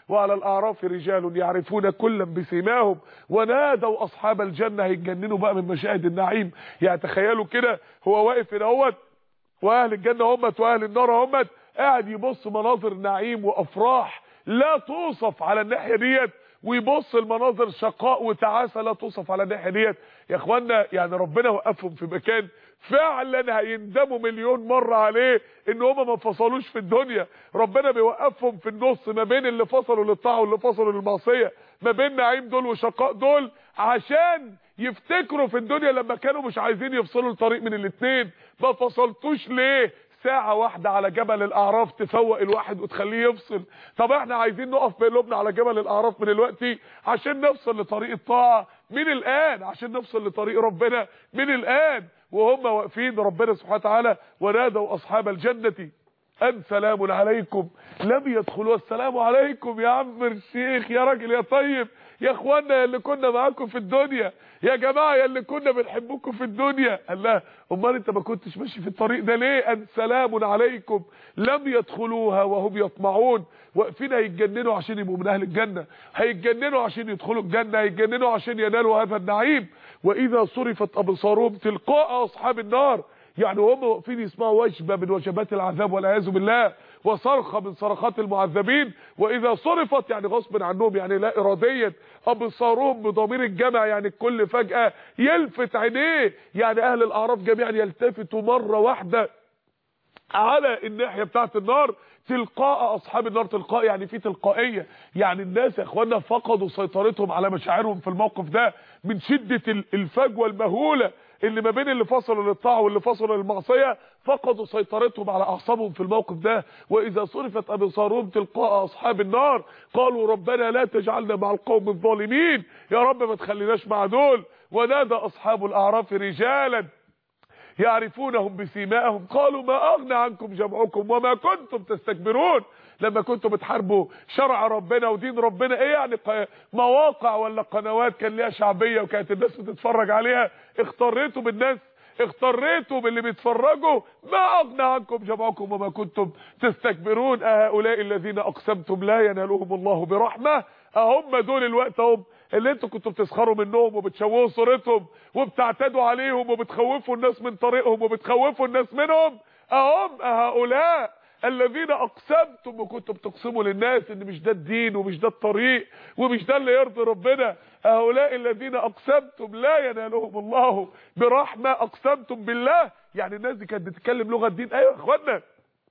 وعلى الاعراف رجال يعرفون كلا بسيماهم ونادوا اصحاب الجنه. هيتجننوا بقى من مشاهد النعيم. يعني تخيلوا كده، هو واقف هنا اهوت واهل الجنه همت واهل النار همت، قاعد يبص مناظر نعيم وافراح لا توصف على الناحيه ديت، ويبص المناظر شقاء وتعاسه لا توصف على الناحيه ديت. يا اخوانا يعني ربنا وقفهم في مكان فعلا هيندموا مليون مره عليه ان هم ما فصلوش في الدنيا. ربنا بيوقفهم في النص ما بين اللي فصلوا للطاعه واللي فصلوا للمعصيه، ما بين نعيم دول وشقاء دول، عشان يفتكروا في الدنيا لما كانوا مش عايزين يفصلوا الطريق من الاثنين. ما فصلتوش ليه؟ ساعة واحدة على جبل الأعراف تفوق الواحد وتخليه يفصل. طب احنا عايزين نقف بقلوبنا على جبل الأعراف من الوقت عشان نفصل لطريق الطاعة من الآن، عشان نفصل لطريق ربنا من الآن. وهم واقفين ربنا سبحانه وتعالى ونادوا أصحاب الجنة أن سلام عليكم لم يدخلوا. السلام عليكم يا عم الشيخ، يا راجل يا طيب، يا اخوانا يا اللي كنا معاكم في الدنيا، يا جماعه يا اللي كنا بنحبكم في الدنيا. قال لا امال انت ما كنتش ماشي في الطريق ده ليه؟ ان سلام عليكم لم يدخلوها وهم يطمعون. واقفين هيتجننوا عشان يبقوا من اهل الجنه، هيتجننوا عشان يدخلوا الجنه، هيتجننوا عشان ينالوا هذا النعيم. واذا صرفت ابصارهم تلقاء اصحاب النار، يعني هم واقفين يسمعوا وجبه من وجبات العذاب والعياذ بالله، وصرخه من صرخات المعذبين. واذا صرفت يعني غصب عنهم، يعني لا اراديا، ابصارهم بضمير الجمع، يعني الكل فجاه يلفت عينيه، يعني اهل الاعراف جميعا يلتفتوا مره واحده على الناحيه بتاعه النار تلقاء اصحاب النار. تلقاء يعني في تلقائيه، يعني الناس يا اخوانا فقدوا سيطرتهم على مشاعرهم في الموقف ده من شده الفجوه المهوله اللي ما بين اللي فصلوا للطاعه واللي فصلوا للمعصيه. فقدوا سيطرتهم على اعصابهم في الموقف ده. واذا صرفت ابصارهم تلقاء اصحاب النار قالوا ربنا لا تجعلنا مع القوم الظالمين، يا رب ما تخليناش مع دول. ونادى اصحاب الاعراف رجالا يعرفونهم بسيماهم قالوا ما اغنى عنكم جمعكم وما كنتم تستكبرون. لما كنتم بتحاربوا شرع ربنا ودين ربنا، ايه يعني مواقع ولا قنوات كان ليها شعبيه وكانت الناس بتتفرج عليها، اختريتوا بالناس، اختريتوا باللي بيتفرجوا. ما اغنى عنكم جمعكم وما كنتم تستكبرون. اهؤلاء الذين اقسمتم لا ينالهم الله برحمه. اهم دول الوقت هم اللي انتوا كنتوا بتسخروا منهم وبتشوهوا صورتهم وبتعتدوا عليهم وبتخوفوا الناس من طريقهم وبتخوفوا الناس منهم. اهم هؤلاء الذين اقسمتم وكنتم بتقسموا للناس ان مش ده الدين ومش ده الطريق ومش ده اللي يرضي ربنا. هؤلاء الذين اقسمتم لا ينالهم الله برحمه. اقسمتم بالله، يعني الناس دي كانت بتتكلم لغه الدين. ايوه يا اخوانا،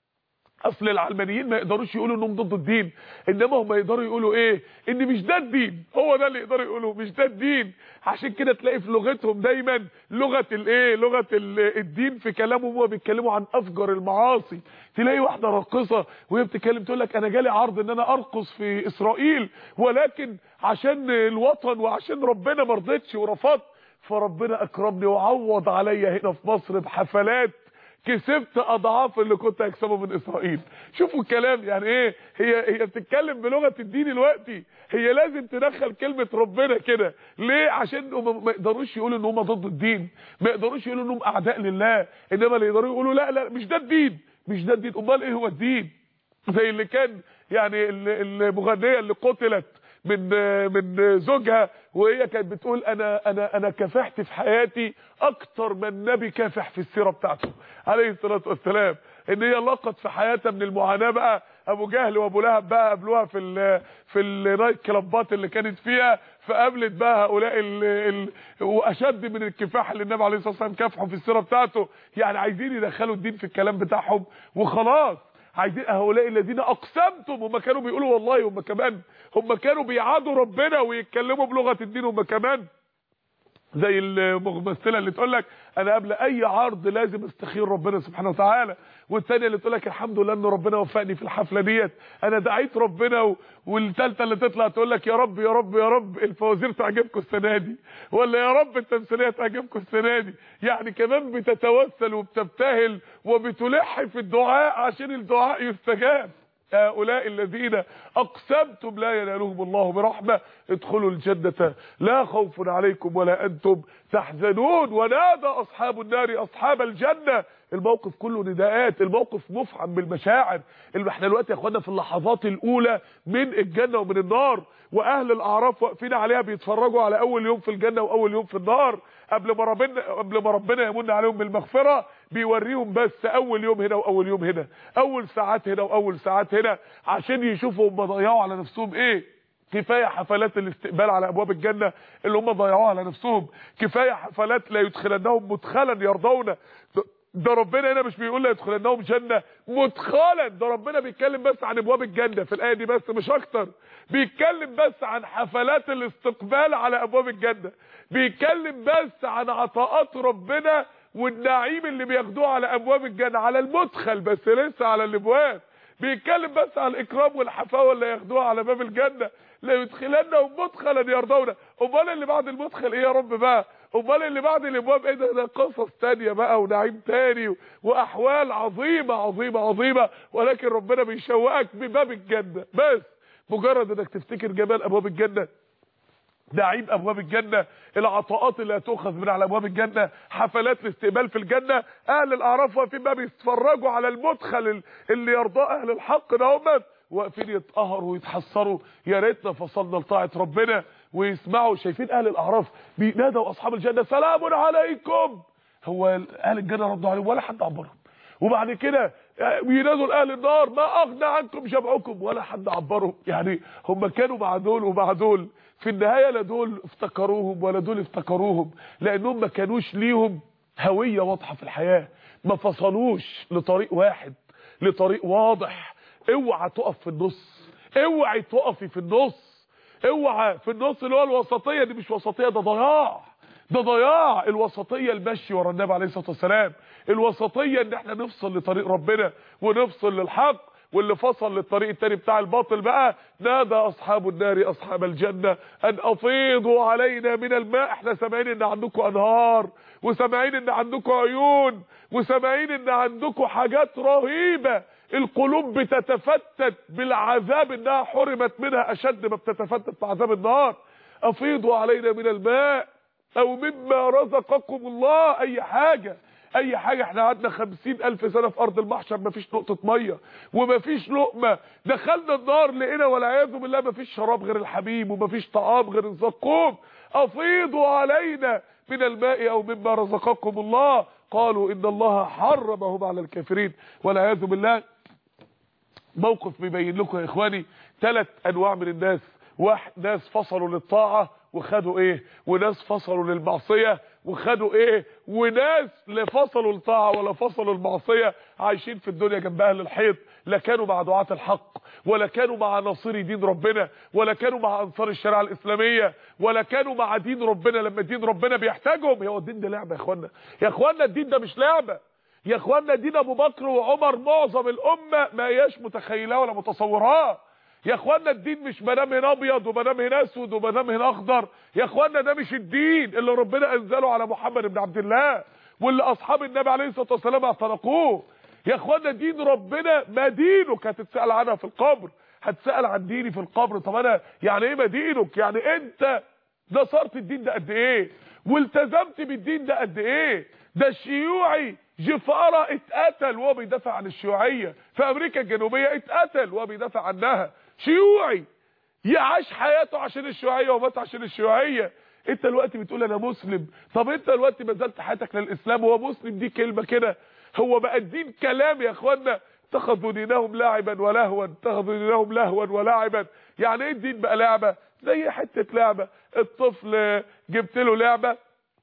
اصل العلمانيين ما يقدروش يقولوا انهم ضد الدين، انما هم يقدروا يقولوا ايه؟ ان مش ده الدين، هو ده اللي يقدروا يقولوا مش ده الدين. عشان كده تلاقي في لغتهم دايما لغه الايه؟ لغه الدين في كلامهم. هم بيتكلموا عن افجر المعاصي. تلاقي واحده راقصه وهي بتتكلم تقول لك انا جالي عرض ان انا ارقص في اسرائيل، ولكن عشان الوطن وعشان ربنا ما رضيتش ورفضت، فربنا اكرمني وعوض عليا هنا في مصر بحفلات كسبت اضعاف اللي كنت هكسبه من اسرائيل. شوفوا الكلام يعني ايه. هي هي بتتكلم بلغه الدين دلوقتي، هي لازم تدخل كلمه ربنا كده. ليه؟ عشان هم ما يقدروش يقولوا ان هم ضد الدين، ما يقدروش يقولوا انهم اعداء لله، انما اللي يقدروا يقولوا لا لا مش ده الدين، مش ده الدين. امال ايه هو الدين؟ زي اللي كان يعني المغنيه اللي قتلت من من زوجها وهي كانت بتقول انا انا انا كافحت في حياتي اكتر من النبي كافح في السيره بتاعته عليه الصلاه والسلام. ان هي لقت في حياتها من المعاناه بقى ابو جهل وابو لهب بقى قابلوها في ال في النايت كلابات اللي كانت فيها، فقابلت بقى هؤلاء ال ال واشد من الكفاح اللي النبي عليه الصلاه والسلام كافحوا في السيره بتاعته. يعني عايزين يدخلوا الدين في الكلام بتاعهم وخلاص. عايزين هؤلاء الذين اقسمتم، هم كانوا بيقولوا والله، هم كمان هم كانوا بيعادوا ربنا ويتكلموا بلغه الدين هم كمان. زي الممثله اللي تقول لك انا قبل اي عرض لازم استخير ربنا سبحانه وتعالى، والثانيه اللي تقول لك الحمد لله ان ربنا وفقني في الحفله ديت، انا دعيت ربنا و... والثالثه اللي تطلع تقول لك يا رب يا رب يا رب الفوازير تعجبكم السنه دي، ولا يا رب التمثيليه تعجبكم السنه دي. يعني كمان بتتوسل وبتبتهل وبتلح في الدعاء عشان الدعاء يستجاب. هؤلاء الذين اقسمتم لا ينالهم الله برحمه ادخلوا الجنه لا خوف عليكم ولا انتم تحزنون. ونادى اصحاب النار اصحاب الجنه الموقف كله نداءات، الموقف مفعم بالمشاعر. اللي احنا دلوقتي يا اخوانا في اللحظات الاولى من الجنه ومن النار، واهل الاعراف واقفين عليها بيتفرجوا على اول يوم في الجنه واول يوم في النار، قبل ما ربنا قبل ما ربنا يمن عليهم بالمغفره بيوريهم بس اول يوم هنا واول يوم هنا، اول ساعات هنا واول ساعات هنا، عشان يشوفوا هم ضيعوا على نفسهم ايه. كفايه حفلات الاستقبال على ابواب الجنه اللي هم ضيعوها على نفسهم، كفايه حفلات لا يدخلنهم مدخلا يرضون. ده ربنا هنا مش بيقول لا يدخلنهم جنه مدخلا، ده ربنا بيتكلم بس عن ابواب الجنه في الايه دي بس مش اكتر، بيتكلم بس عن حفلات الاستقبال على ابواب الجنه، بيتكلم بس عن عطاءات ربنا والنعيم اللي بياخدوه على ابواب الجنه، على المدخل بس لسه على الابواب، بيتكلم بس على الاكرام والحفاوه اللي ياخدوها على باب الجنه، لا يدخلنهم مدخلا يرضون. امال اللي بعد المدخل ايه يا رب بقى؟ امال اللي بعد الابواب ايه؟ ده, ده قصص تانية بقى ونعيم تاني واحوال عظيمه عظيمه عظيمه، ولكن ربنا بيشوقك بباب الجنه بس، مجرد انك تفتكر جمال ابواب الجنه، نعيم ابواب الجنه، العطاءات اللي هتؤخذ من على ابواب الجنه، حفلات الاستقبال في الجنه، اهل الاعراف واقفين بقى بيتفرجوا على المدخل اللي يرضاه اهل الحق ده، هم واقفين يتقهروا ويتحسروا، يا ريتنا فصلنا لطاعه ربنا ويسمعوا. شايفين اهل الاعراف بينادوا اصحاب الجنه سلام عليكم، هو اهل الجنه ردوا عليهم ولا حد عبرهم، وبعد كده بينادوا لاهل النار ما اغنى عنكم جمعكم ولا حد عبرهم. يعني هم كانوا مع دول ومع دول، في النهايه لا دول افتكروهم ولا دول افتكروهم، لانهم ما كانوش ليهم هويه واضحه في الحياه، ما فصلوش لطريق واحد، لطريق واضح. اوعى تقف في النص، اوعي تقفي في النص، اوعى في النص اللي هو الوسطيه دي، مش وسطيه، ده ضياع، ده ضياع. الوسطيه المشي ورا النبي عليه الصلاه والسلام، الوسطيه ان احنا نفصل لطريق ربنا ونفصل للحق، واللي فصل للطريق التاني بتاع الباطل بقى نادى اصحاب النار اصحاب الجنه ان افيضوا علينا من الماء. احنا سامعين ان عندكم انهار، وسامعين ان عندكم عيون، وسامعين ان عندكم حاجات رهيبه، القلوب بتتفتت بالعذاب انها حرمت منها اشد ما بتتفتت بعذاب النار. افيضوا علينا من الماء او مما رزقكم الله، اي حاجه اي حاجه. احنا قعدنا خمسين الف سنه في ارض المحشر مفيش نقطه ميه ومفيش لقمه، دخلنا النار لقينا والعياذ بالله مفيش شراب غير الحميم ومفيش طعام غير الزقوم. افيضوا علينا من الماء او مما رزقكم الله، قالوا ان الله حرمهم على الكافرين والعياذ بالله. موقف بيبين لكم يا اخواني ثلاث انواع من الناس، واحد ناس فصلوا للطاعه وخدوا ايه، وناس فصلوا للمعصيه وخدوا ايه، وناس لا فصلوا للطاعه ولا فصلوا للمعصيه، عايشين في الدنيا جنب اهل الحيط، لا كانوا مع دعاة الحق ولا كانوا مع ناصري دين ربنا ولا كانوا مع انصار الشريعه الاسلاميه ولا كانوا مع دين ربنا لما دين ربنا بيحتاجهم. هو الدين ده لعبه يا اخوانا؟ يا اخوانا الدين ده مش لعبه يا اخوانا، دين ابو بكر وعمر معظم الامه ما هياش متخيلاه ولا متصوراه. يا اخوانا الدين مش منام هنا ابيض ومنام هنا اسود ومنام هنا اخضر، يا اخوانا ده مش الدين اللي ربنا انزله على محمد بن عبد الله واللي اصحاب النبي عليه الصلاه والسلام اعتنقوه. يا اخوانا دين ربنا ما دينك هتتسال عنها في القبر، هتسال عن ديني في القبر. طب انا يعني ايه ما دينك؟ يعني انت نصرت الدين ده قد ايه والتزمت بالدين ده قد ايه؟ ده الشيوعي جفارة اتقتل وهو بيدافع عن الشيوعيه في امريكا الجنوبيه، اتقتل وهو بيدافع عنها، شيوعي يعيش حياته عشان الشيوعيه ومات عشان الشيوعيه. انت دلوقتي بتقول انا مسلم، طب انت دلوقتي بذلت حياتك للاسلام، هو مسلم دي كلمه كده؟ هو بقى الدين كلام يا اخوانا؟ اتخذوا دينهم لعبا ولهوا، اتخذوا دينهم لهوا ولعبا. يعني ايه الدين بقى لعبه؟ زي حته لعبه، الطفل جبت له لعبه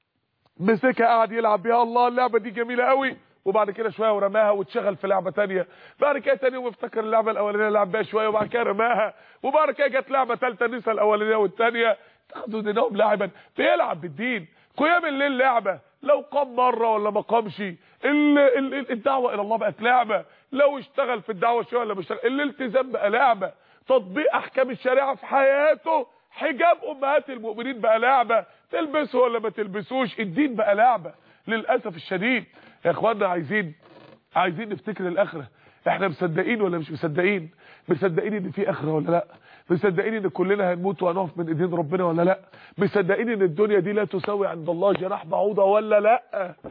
مسكها قاعد يلعب بيها، الله اللعبه دي جميله قوي، وبعد كده شويه ورماها واتشغل في لعبه ثانيه، بعد كده ثاني يوم افتكر اللعبه الاولانيه لعب بيها شويه وبعد كده رماها، وبعد كده جت لعبه ثالثه نسى الاولانيه والثانيه. اتخذوا دينهم لعبا، بيلعب بالدين. قيام الليل لعبه، لو قام مره ولا ما قامش. الدعوه الى الله بقت لعبه، لو اشتغل في الدعوه شويه ولا مش اشتغل. الالتزام بقى لعبه، تطبيق احكام الشريعه في حياته، حجاب امهات المؤمنين بقى لعبه، تلبسه ولا ما تلبسوش، الدين بقى لعبه للاسف الشديد. يا اخوانا عايزين عايزين نفتكر الاخره. احنا مصدقين ولا مش مصدقين؟ مصدقين ان في اخره ولا لا؟ مصدقين ان كلنا هنموت وهنقف من ايدين ربنا ولا لا؟ مصدقين ان الدنيا دي لا تساوي عند الله جناح بعوضه ولا لا؟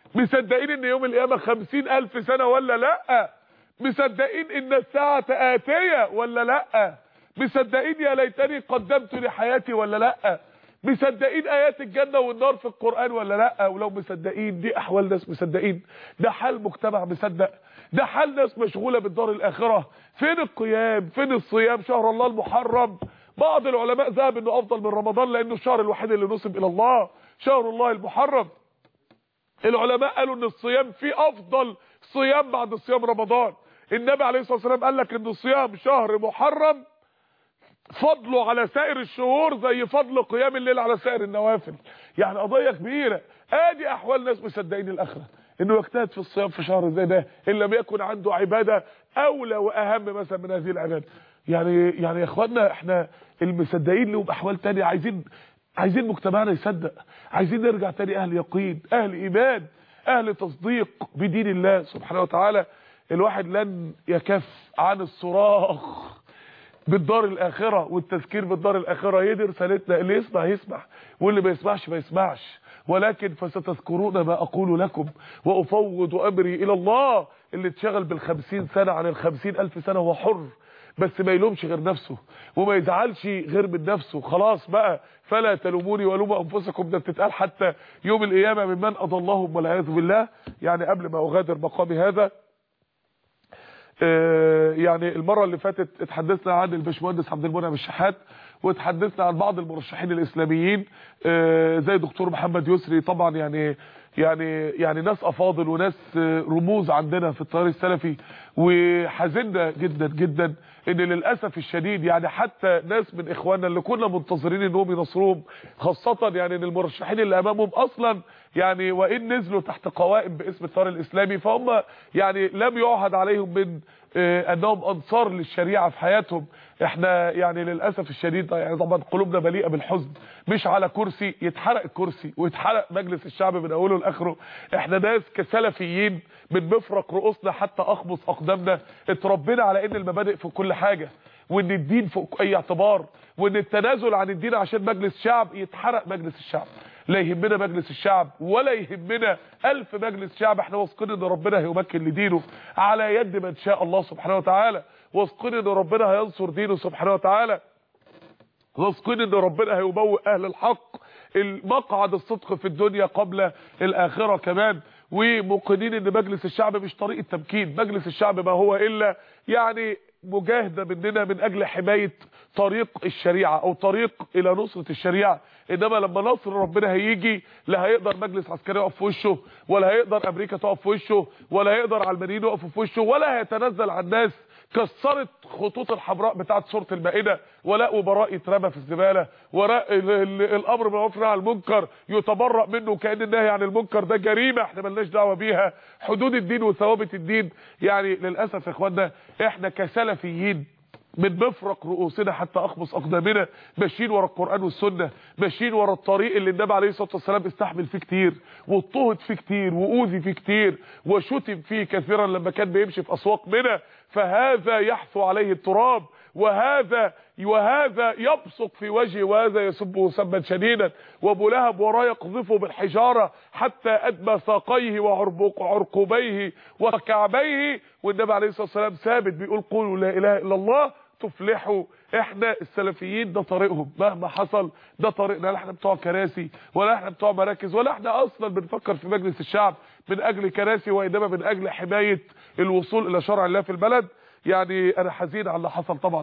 مصدقين ان يوم القيامه خمسين الف سنه ولا لا؟ مصدقين ان الساعه اتيه ولا لا؟ مصدقين يا ليتني قدمت لحياتي ولا لا؟ مصدقين ايات الجنه والنار في القران ولا لا؟ ولو مصدقين، دي احوال ناس مصدقين، ده حال مجتمع مصدق، ده حال ناس مشغوله بالدار الاخره. فين القيام؟ فين الصيام؟ شهر الله المحرم بعض العلماء ذهب انه افضل من رمضان لانه الشهر الوحيد اللي نسب الى الله، شهر الله المحرم. العلماء قالوا ان الصيام فيه افضل صيام بعد صيام رمضان. النبي عليه الصلاه والسلام قال لك ان صيام شهر محرم فضله على سائر الشهور زي فضل قيام الليل على سائر النوافل. يعني قضيه كبيره. ادي احوال ناس مصدقين الاخره، انه يجتهد في الصيام في شهر زي ده ان لم يكن عنده عباده اولى واهم مثلا من هذه العباده. يعني يعني يا اخوانا احنا المصدقين لهم احوال تانية. عايزين عايزين مجتمعنا يصدق، عايزين نرجع تاني اهل يقين، اهل ايمان، اهل تصديق بدين الله سبحانه وتعالى. الواحد لن يكف عن الصراخ بالدار الاخره والتذكير بالدار الاخره. هي دي رسالتنا، اللي يسمع يسمع واللي ما يسمعش ما يسمعش. ولكن فستذكرون ما اقول لكم وافوض امري الى الله. اللي اتشغل بالخمسين سنه عن الخمسين الف سنه هو حر، بس ما يلومش غير نفسه وما يزعلش غير من نفسه. خلاص بقى، فلا تلوموني ولوموا انفسكم. ده بتتقال حتى يوم القيامه ممن اضلهم والعياذ بالله. يعني قبل ما اغادر مقامي هذا، آه يعني المره اللي فاتت اتحدثنا عن الباشمهندس عبد المنعم الشحات، واتحدثنا عن بعض المرشحين الاسلاميين آه زي دكتور محمد يسري. طبعا يعني يعني يعني ناس افاضل وناس رموز عندنا في التيار السلفي. وحزنا جدا جدا ان للاسف الشديد يعني حتى ناس من اخواننا اللي كنا منتظرين انهم ينصروهم، خاصه يعني ان المرشحين اللي امامهم اصلا يعني وان نزلوا تحت قوائم باسم التيار الاسلامي فهم يعني لم يعهد عليهم من انهم انصار للشريعه في حياتهم. احنا يعني للاسف الشديد يعني طبعا قلوبنا مليئه بالحزن، مش على كرسي يتحرق الكرسي ويتحرق مجلس الشعب من اوله لاخره. احنا ناس كسلفيين من مفرق رؤوسنا حتى اخمص اقدامنا اتربينا على ان المبادئ في كل حاجه، وان الدين فوق اي اعتبار، وان التنازل عن الدين عشان مجلس شعب يتحرق مجلس الشعب. لا يهمنا مجلس الشعب ولا يهمنا ألف مجلس شعب. احنا واثقين ان ربنا هيمكن لدينه على يد من شاء الله سبحانه وتعالى، واثقين ان ربنا هينصر دينه سبحانه وتعالى، واثقين ان ربنا هيبوئ اهل الحق المقعد الصدق في الدنيا قبل الاخره كمان. وموقنين ان مجلس الشعب مش طريق التمكين، مجلس الشعب ما هو الا يعني مجاهده مننا من اجل حمايه طريق الشريعه او طريق الى نصره الشريعه. انما لما نصر ربنا هيجي لا هيقدر مجلس عسكري يقف في وشه، ولا هيقدر امريكا تقف في وشه، ولا هيقدر علمانيين يقفوا في وشه، ولا هيتنزل على الناس كسرت خطوط الحمراء بتاعت سوره المائده، ولا وبراء يترمى في الزباله، وراء الامر بالمعروف والنهي عن المنكر يتبرأ منه كأن النهي عن المنكر ده جريمه احنا مالناش دعوه بيها، حدود الدين وثوابت الدين. يعني للاسف يا اخوانا احنا كسلفيين من مفرق رؤوسنا حتى اخمص اقدامنا ماشيين ورا القران والسنه، ماشيين ورا الطريق اللي النبي عليه الصلاه والسلام استحمل فيه كتير واضطهد فيه كتير واوذي فيه كتير وشتم فيه كثيرا لما كان بيمشي في اسواق منى. فهذا يحثو عليه التراب، وهذا وهذا يبصق في وجهه، وهذا يسبه سبا شديدا. وابو لهب وراه يقذفه بالحجاره حتى ادمى ساقيه وعرقوبيه وكعبيه، والنبي عليه الصلاه والسلام ثابت بيقول قولوا لا اله الا الله تفلحوا. احنا السلفيين ده طريقهم مهما حصل، ده طريقنا. لا احنا بتوع كراسي ولا احنا بتوع مراكز ولا احنا اصلا بنفكر في مجلس الشعب من اجل كراسي، وانما من اجل حمايه الوصول الى شرع الله في البلد. يعني انا حزين على اللي حصل طبعا،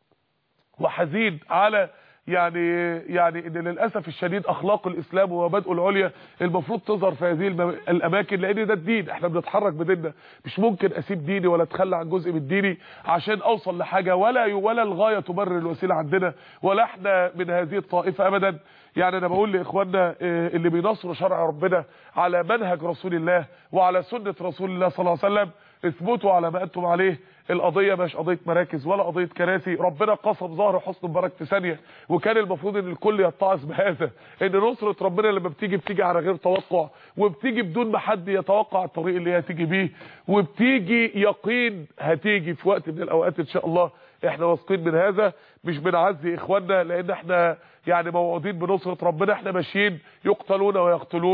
وحزين على يعني يعني ان للاسف الشديد اخلاق الاسلام ومبادئه العليا المفروض تظهر في هذه الاماكن، لان ده الدين، احنا بنتحرك بديننا. مش ممكن اسيب ديني ولا اتخلى عن جزء من ديني عشان اوصل لحاجه، ولا ولا الغايه تبرر الوسيله عندنا، ولا احنا من هذه الطائفه ابدا. يعني انا بقول لاخواننا اللي بينصروا شرع ربنا على منهج رسول الله وعلى سنه رسول الله صلى الله عليه وسلم، اثبتوا على ما انتم عليه. القضيه مش قضيه مراكز ولا قضيه كراسي. ربنا قسم ظهر حسن مبارك في ثانيه، وكان المفروض ان الكل يتعظ بهذا، ان نصره ربنا لما بتيجي بتيجي على غير توقع، وبتيجي بدون ما حد يتوقع الطريق اللي هتيجي بيه، وبتيجي يقين هتيجي في وقت من الاوقات ان شاء الله. احنا واثقين من هذا، مش بنعزي اخواننا لان احنا يعني موعودين بنصره ربنا. احنا ماشيين يقتلون ويقتلون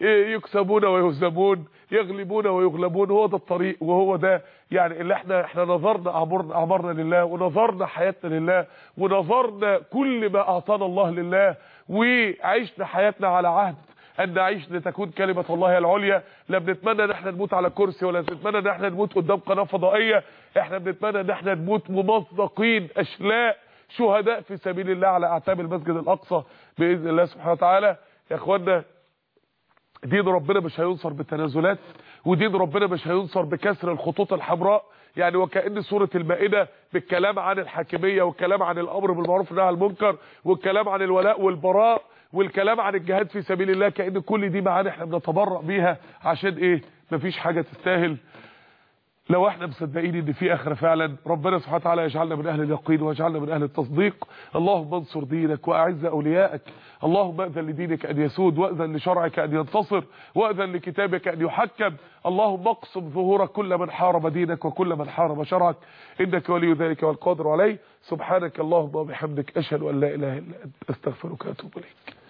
يكسبون ويهزمون، يغلبون ويغلبون. هو ده الطريق، وهو ده يعني اللي احنا احنا نظرنا اعمارنا اعمارنا لله، ونظرنا حياتنا لله، ونظرنا كل ما اعطانا الله لله، وعشنا حياتنا على عهد ان نعيش لتكون كلمه الله العليا. لا بنتمنى ان احنا نموت على كرسي، ولا بنتمنى ان احنا نموت قدام قناه فضائيه، احنا بنتمنى ان احنا نموت ممزقين اشلاء شهداء في سبيل الله على اعتاب المسجد الاقصى باذن الله سبحانه وتعالى. يا اخوانا، دين ربنا مش هينصر بالتنازلات، ودين ربنا مش هينصر بكسر الخطوط الحمراء. يعني وكأن سورة المائدة بالكلام عن الحاكمية، والكلام عن الأمر بالمعروف والنهي عن المنكر، والكلام عن الولاء والبراء، والكلام عن الجهاد في سبيل الله، كأن كل دي معاني احنا بنتبرأ بيها. عشان ايه؟ مفيش حاجة تستاهل. لو احنا مصدقين ان في اخره فعلا، ربنا سبحانه وتعالى يجعلنا من اهل اليقين ويجعلنا من اهل التصديق. اللهم انصر دينك واعز اوليائك، اللهم اذن لدينك ان يسود، واذن لشرعك ان ينتصر، واذن لكتابك ان يحكم. اللهم اقسم ظهور كل من حارب دينك وكل من حارب شرعك، انك ولي ذلك والقادر عليه. سبحانك اللهم وبحمدك، اشهد ان لا اله الا انت، استغفرك واتوب اليك.